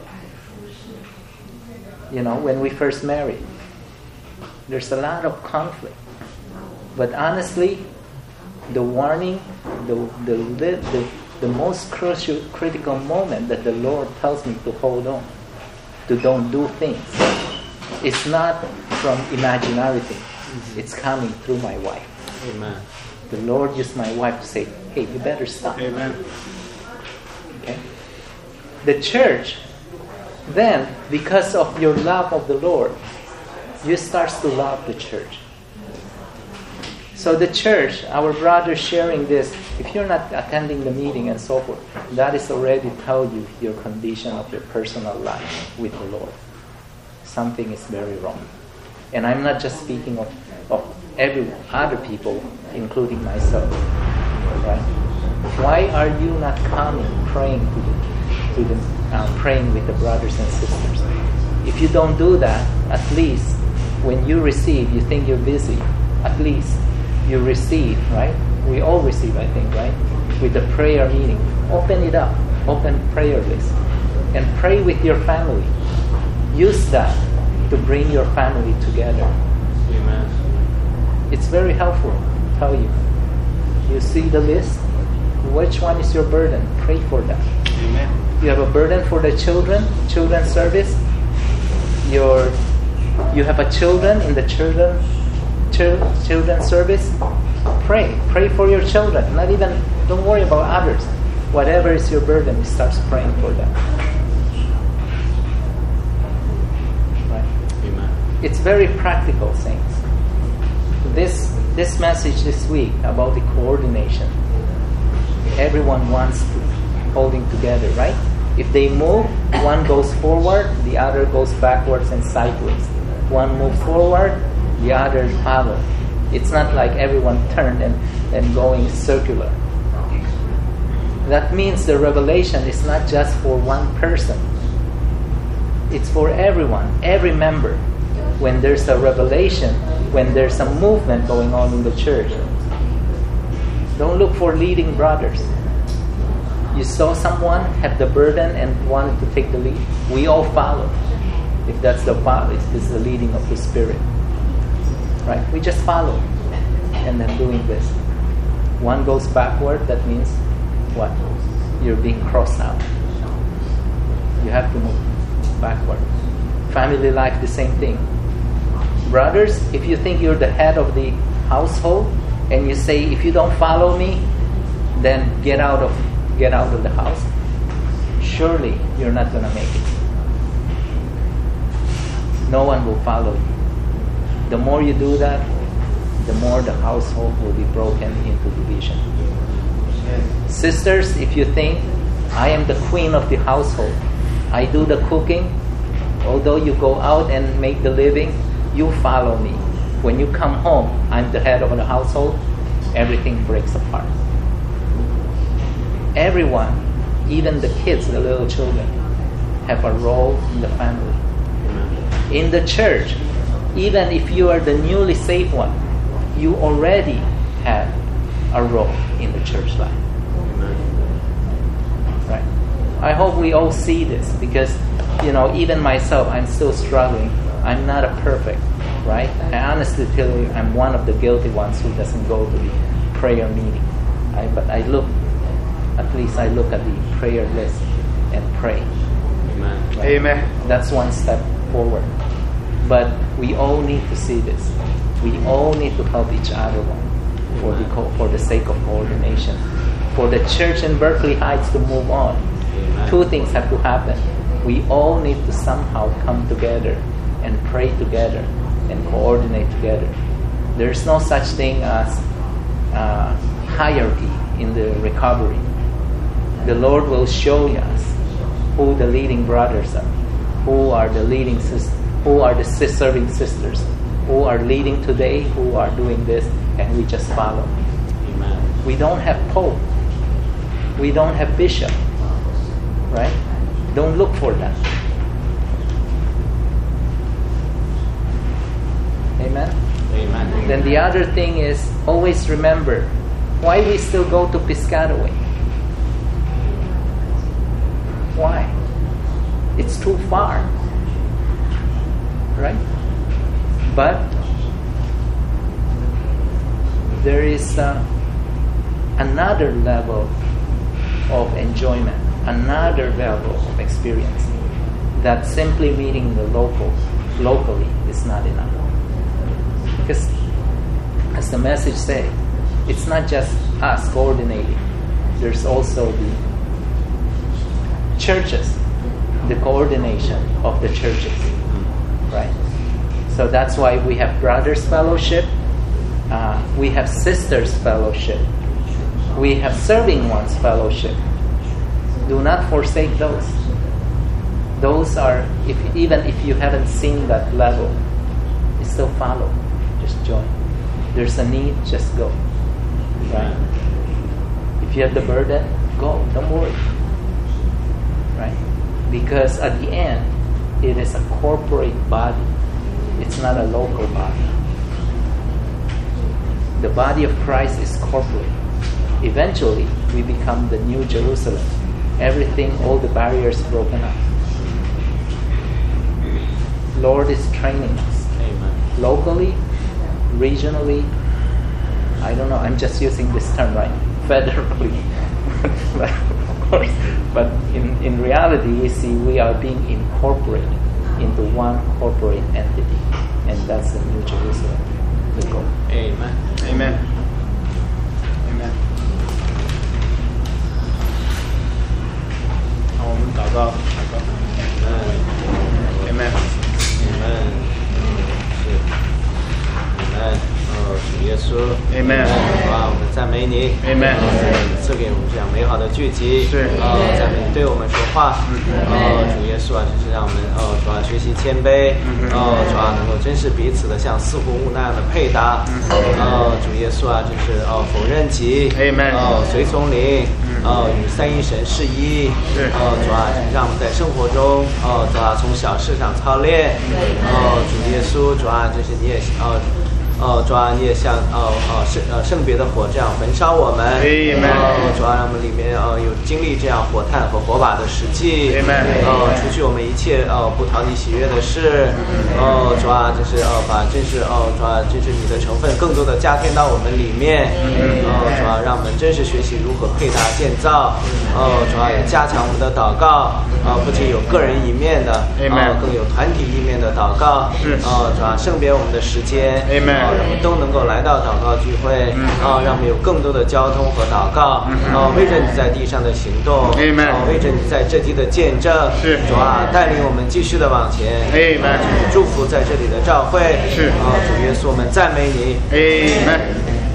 You know, when we first married, there's a lot of conflict. But honestly, the warning, the the the, the most crucial, critical moment that the Lord tells me to hold on, to don't do things, it's not from imaginary things. It's coming through my wife. Amen. The Lord used my wife to say, hey, you better stop. Amen. Okay? The church, then, because of your love of the Lord, you start to love the church. So the church, our brothers sharing this, if you're not attending the meeting and so forth, that is already tell you your condition of your personal life with the Lord. Something is very wrong. And I'm not just speaking of, of every other people, including myself. Right? Why are you not coming, praying to the, to the uh, praying with the brothers and sisters? If you don't do that, at least when you receive, you think you're busy. At least you receive, right? We all receive, I think, right? With the prayer meeting. Open it up. Open prayer list. And pray with your family. Use that to bring your family together. Amen. It's very helpful, I tell you. You see the list? Which one is your burden? Pray for that. Amen. You have a burden for the children, children's service. Your, you have a children in the children children's service. Pray. Pray for your children. Not even, don't worry about others. Whatever is your burden, start praying for them. Right? Amen. It's very practical, saints. This this message this week about the coordination. Everyone wants to holding together, right? If they move, one goes forward, the other goes backwards and sideways. One moves forward, the others follow. It's not like everyone turned and, and going circular. That means the revelation is not just for one person. It's for everyone, every member. When there's a revelation, when there's a movement going on in the church, don't look for leading brothers. You saw someone have the burden and wanted to take the lead, we all follow. If that's the if this is the leading of the Spirit. Right? We just follow. And then doing this. One goes backward, that means what? You're being crossed out. You have to move backward. Family life, the same thing. Brothers, if you think you're the head of the household and you say, if you don't follow me, then get out of get out of the house, surely you're not going to make it. No one will follow you. The more you do that, the more the household will be broken into division. Yes. Sisters, if you think, I am the queen of the household, I do the cooking, although you go out and make the living, you follow me. When you come home, I'm the head of the household, everything breaks apart. Everyone, even the kids, the little children, have a role in the family. In the church, even if you are the newly saved one, you already have a role in the church life. Right? I hope we all see this because, you know, even myself, I'm still struggling. I'm not a perfect, right? I honestly tell you, I'm one of the guilty ones who doesn't go to the prayer meeting. I, but I look, at least I look at the prayer list and pray. Amen. Right? Amen. That's one step forward. But we all need to see this. We all need to help each other for the, co- for the sake of coordination. For the church in Berkeley Heights to move on, Amen. Two things have to happen. We all need to somehow come together and pray together and coordinate together. There's no such thing as uh, hierarchy in the recovery. The Lord will show us who the leading brothers are, who are the leading sisters, who are the serving sisters, who are leading today, who are doing this, and we just follow. Amen. We don't have pope. We don't have bishop. Right? Don't look for that. Amen? Amen. Then the other thing is, always remember why we still go to Piscataway. Why? It's too far. Right? But there is uh, another level of enjoyment, another level of experience that simply meeting the local locally is not enough. Because as the message says, it's not just us coordinating. There's also the churches, the coordination of the churches, right? So that's why we have Brothers Fellowship, uh, we have Sisters Fellowship, we have Serving Ones Fellowship. Do not forsake those. Those are, if even if you haven't seen that level, you still follow. Just join. There's a need, just go. Right? If you have the burden, go. Don't worry. Right? Because at the end, it is a corporate body. It's not a local body. The body of Christ is corporate. Eventually, we become the New Jerusalem. Everything, all the barriers broken up. Lord is training us. Amen. Locally, regionally, I don't know, I'm just using this term, right? Federally. But of course, but in, in reality, we see we are being incorporated into one corporate entity, and that's the New Jerusalem, the goal. Amen. Amen. Amen. 好，我们祷告，祷告。Amen. Amen. 是。Amen. 哦，主耶稣。 Amen. 啊，我们赞美你。 Amen. 赐给我们这样美好的聚集。 是。 哦，赞美你对我们说话。哦，主耶稣啊，就是让我们哦，主啊学习谦卑。哦，主啊能够真是彼此的像似乎物那样的配搭。哦，主耶稣啊，就是哦否认己。 Amen. 哦，随从灵。哦，与三一神是一。 是。 哦，主啊，让我们在生活中，哦，主啊从小事上操练。哦，主耶稣，主啊，就是你也哦。哦，主啊，你也像哦哦圣呃圣别的火这样焚烧我们。 Amen. 哦，主啊，让我们里面哦有经历这样火炭和火把的实际。 Amen. 哦，除去我们一切哦不讨你喜悦的事。哦，主啊，就是哦把真是哦主啊，真是你的成分更多的加添到我们里面。哦，主啊，让我们真是学习如何配搭建造。哦，主啊，也加强我们的祷告。哦，不仅有个人一面的，哦，更有团体一面的祷告。哦，主啊，圣别我们的时间。 Amen. 让我们都能够来到祷告聚会，啊，让我们有更多的交通和祷告，啊，为着你在地上的行动，啊，为着你在这地的见证，主啊，带领我们继续的往前，祝福在这里的教会，啊，主耶稣，我们赞美你， Amen.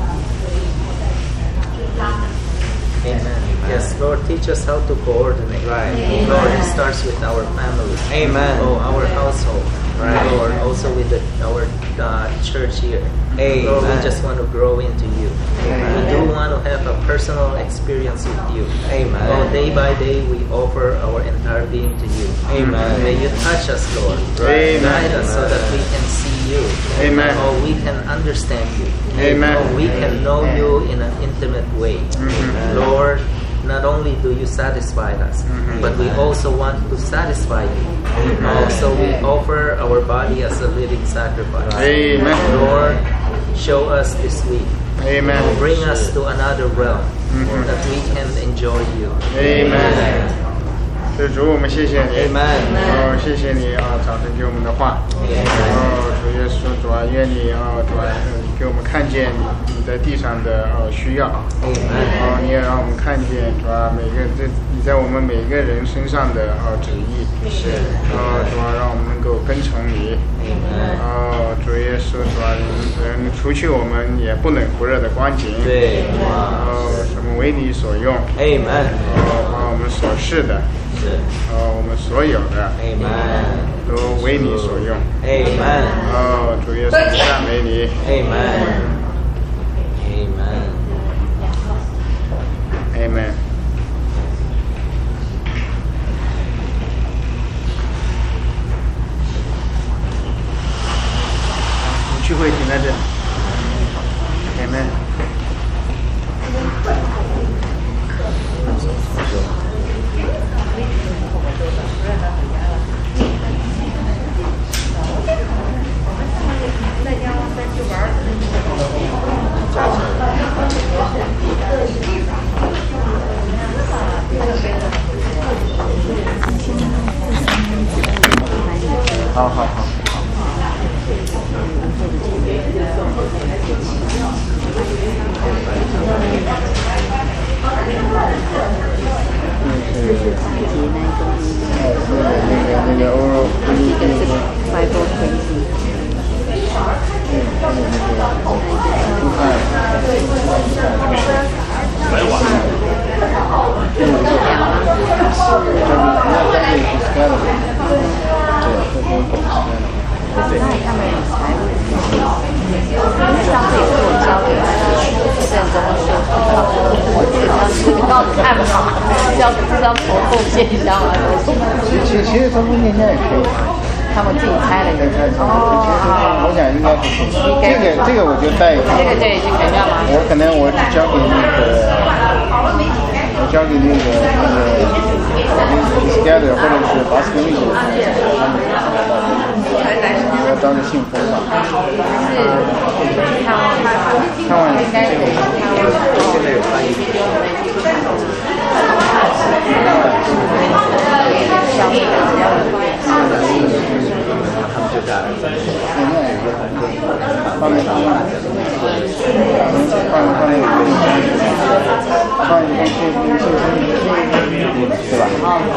Yes, Lord, teach us how to coordinate. Right. Lord, it starts with our family. Amen. Oh, our household. Right. Lord, also with the, our uh, church here. Amen. Lord, we just want to grow into you. Amen. We do want to have a personal experience with you. Amen. Oh, day by day, we offer our entire being to you. Amen. May you touch us, Lord. Amen. Guide us so that we can see you. Amen. Oh, we can understand you. Amen. Oh, we can know you in an intimate way. Amen. Lord, not only do you satisfy us, mm-hmm. but we also want to satisfy you. Mm-hmm. Uh, so we offer our body as a living sacrifice. Amen. Lord, show us this week. Amen. Bring us to another realm mm-hmm. that we can enjoy you. Amen. 是主，我们谢谢你。 Amen. 哦，谢谢你啊，掌声给我们的话。哦，主耶稣，主啊，愿你啊，主啊，给我们看见你你在地上的呃需要。 Amen. 哦，你也让我们看见，主啊，每个这你在我们每个人身上的呃旨意。是。哦，主啊，让我们能够跟从你。 Amen. 哦，主耶稣，主啊，人除去我们也不冷不热的光景。 对。 哦，什么为你所用。 Amen. 哦，把我们所是的。哦，我们所有的 Amen 都为你所用 Amen 哦，主耶稣赞美你 Amen Amen Amen 我们聚会停在这 Amen好好好。那个欧Bible twenty。来晚了。对，他们财务，上次也是我交给市政中说，我告诉看嘛，要是要投奉献箱啊，其实其实投奉献箱也可以，他们自己拆了一个。哦，我想应该是这个这个我就带一个。这个对，就可以要吗？我可能我交给那个，我交给那个那个 Scatter 或者是 Basket 我当个信封吧。是看完应该有现在有翻译。他们就在放在放放放一个放一个信封信封是吧？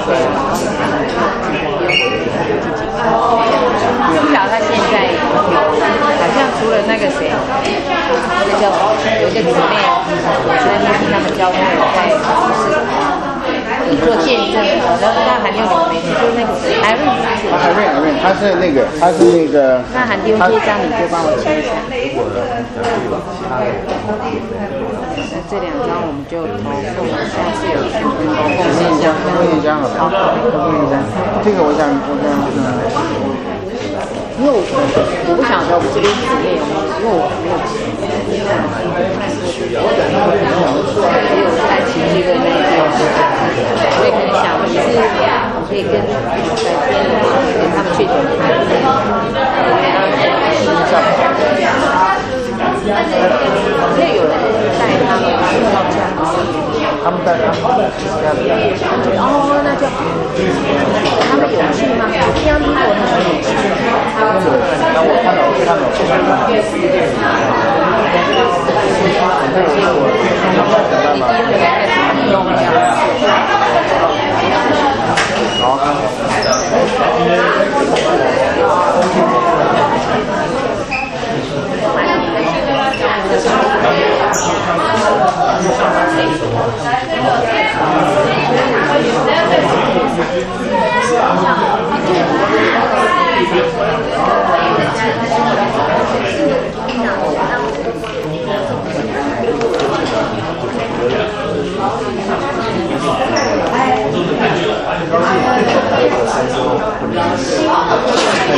不晓得他现在好像除了那个谁，那个叫有一个姊妹，我觉得他听他们教会在做见证，然后那韩妞你们没听，就是那个谁，海瑞，海瑞海瑞，他是那个他是那个。那韩妞这张你就帮我签一下。那这两张我们就投送，下次有去投奉献箱，投奉献箱好吧？投奉献箱，这个我想我想。因为我我不想说我们这边姊妹有没有，因为我没有钱，我可能只有带情绪的那一边，所以可能想的是我可以跟白天跟他们去走看，可以有人带他们到家，他们带他们哦，那就他们有去吗？这样如果他们有去。那我看到，我看到，好。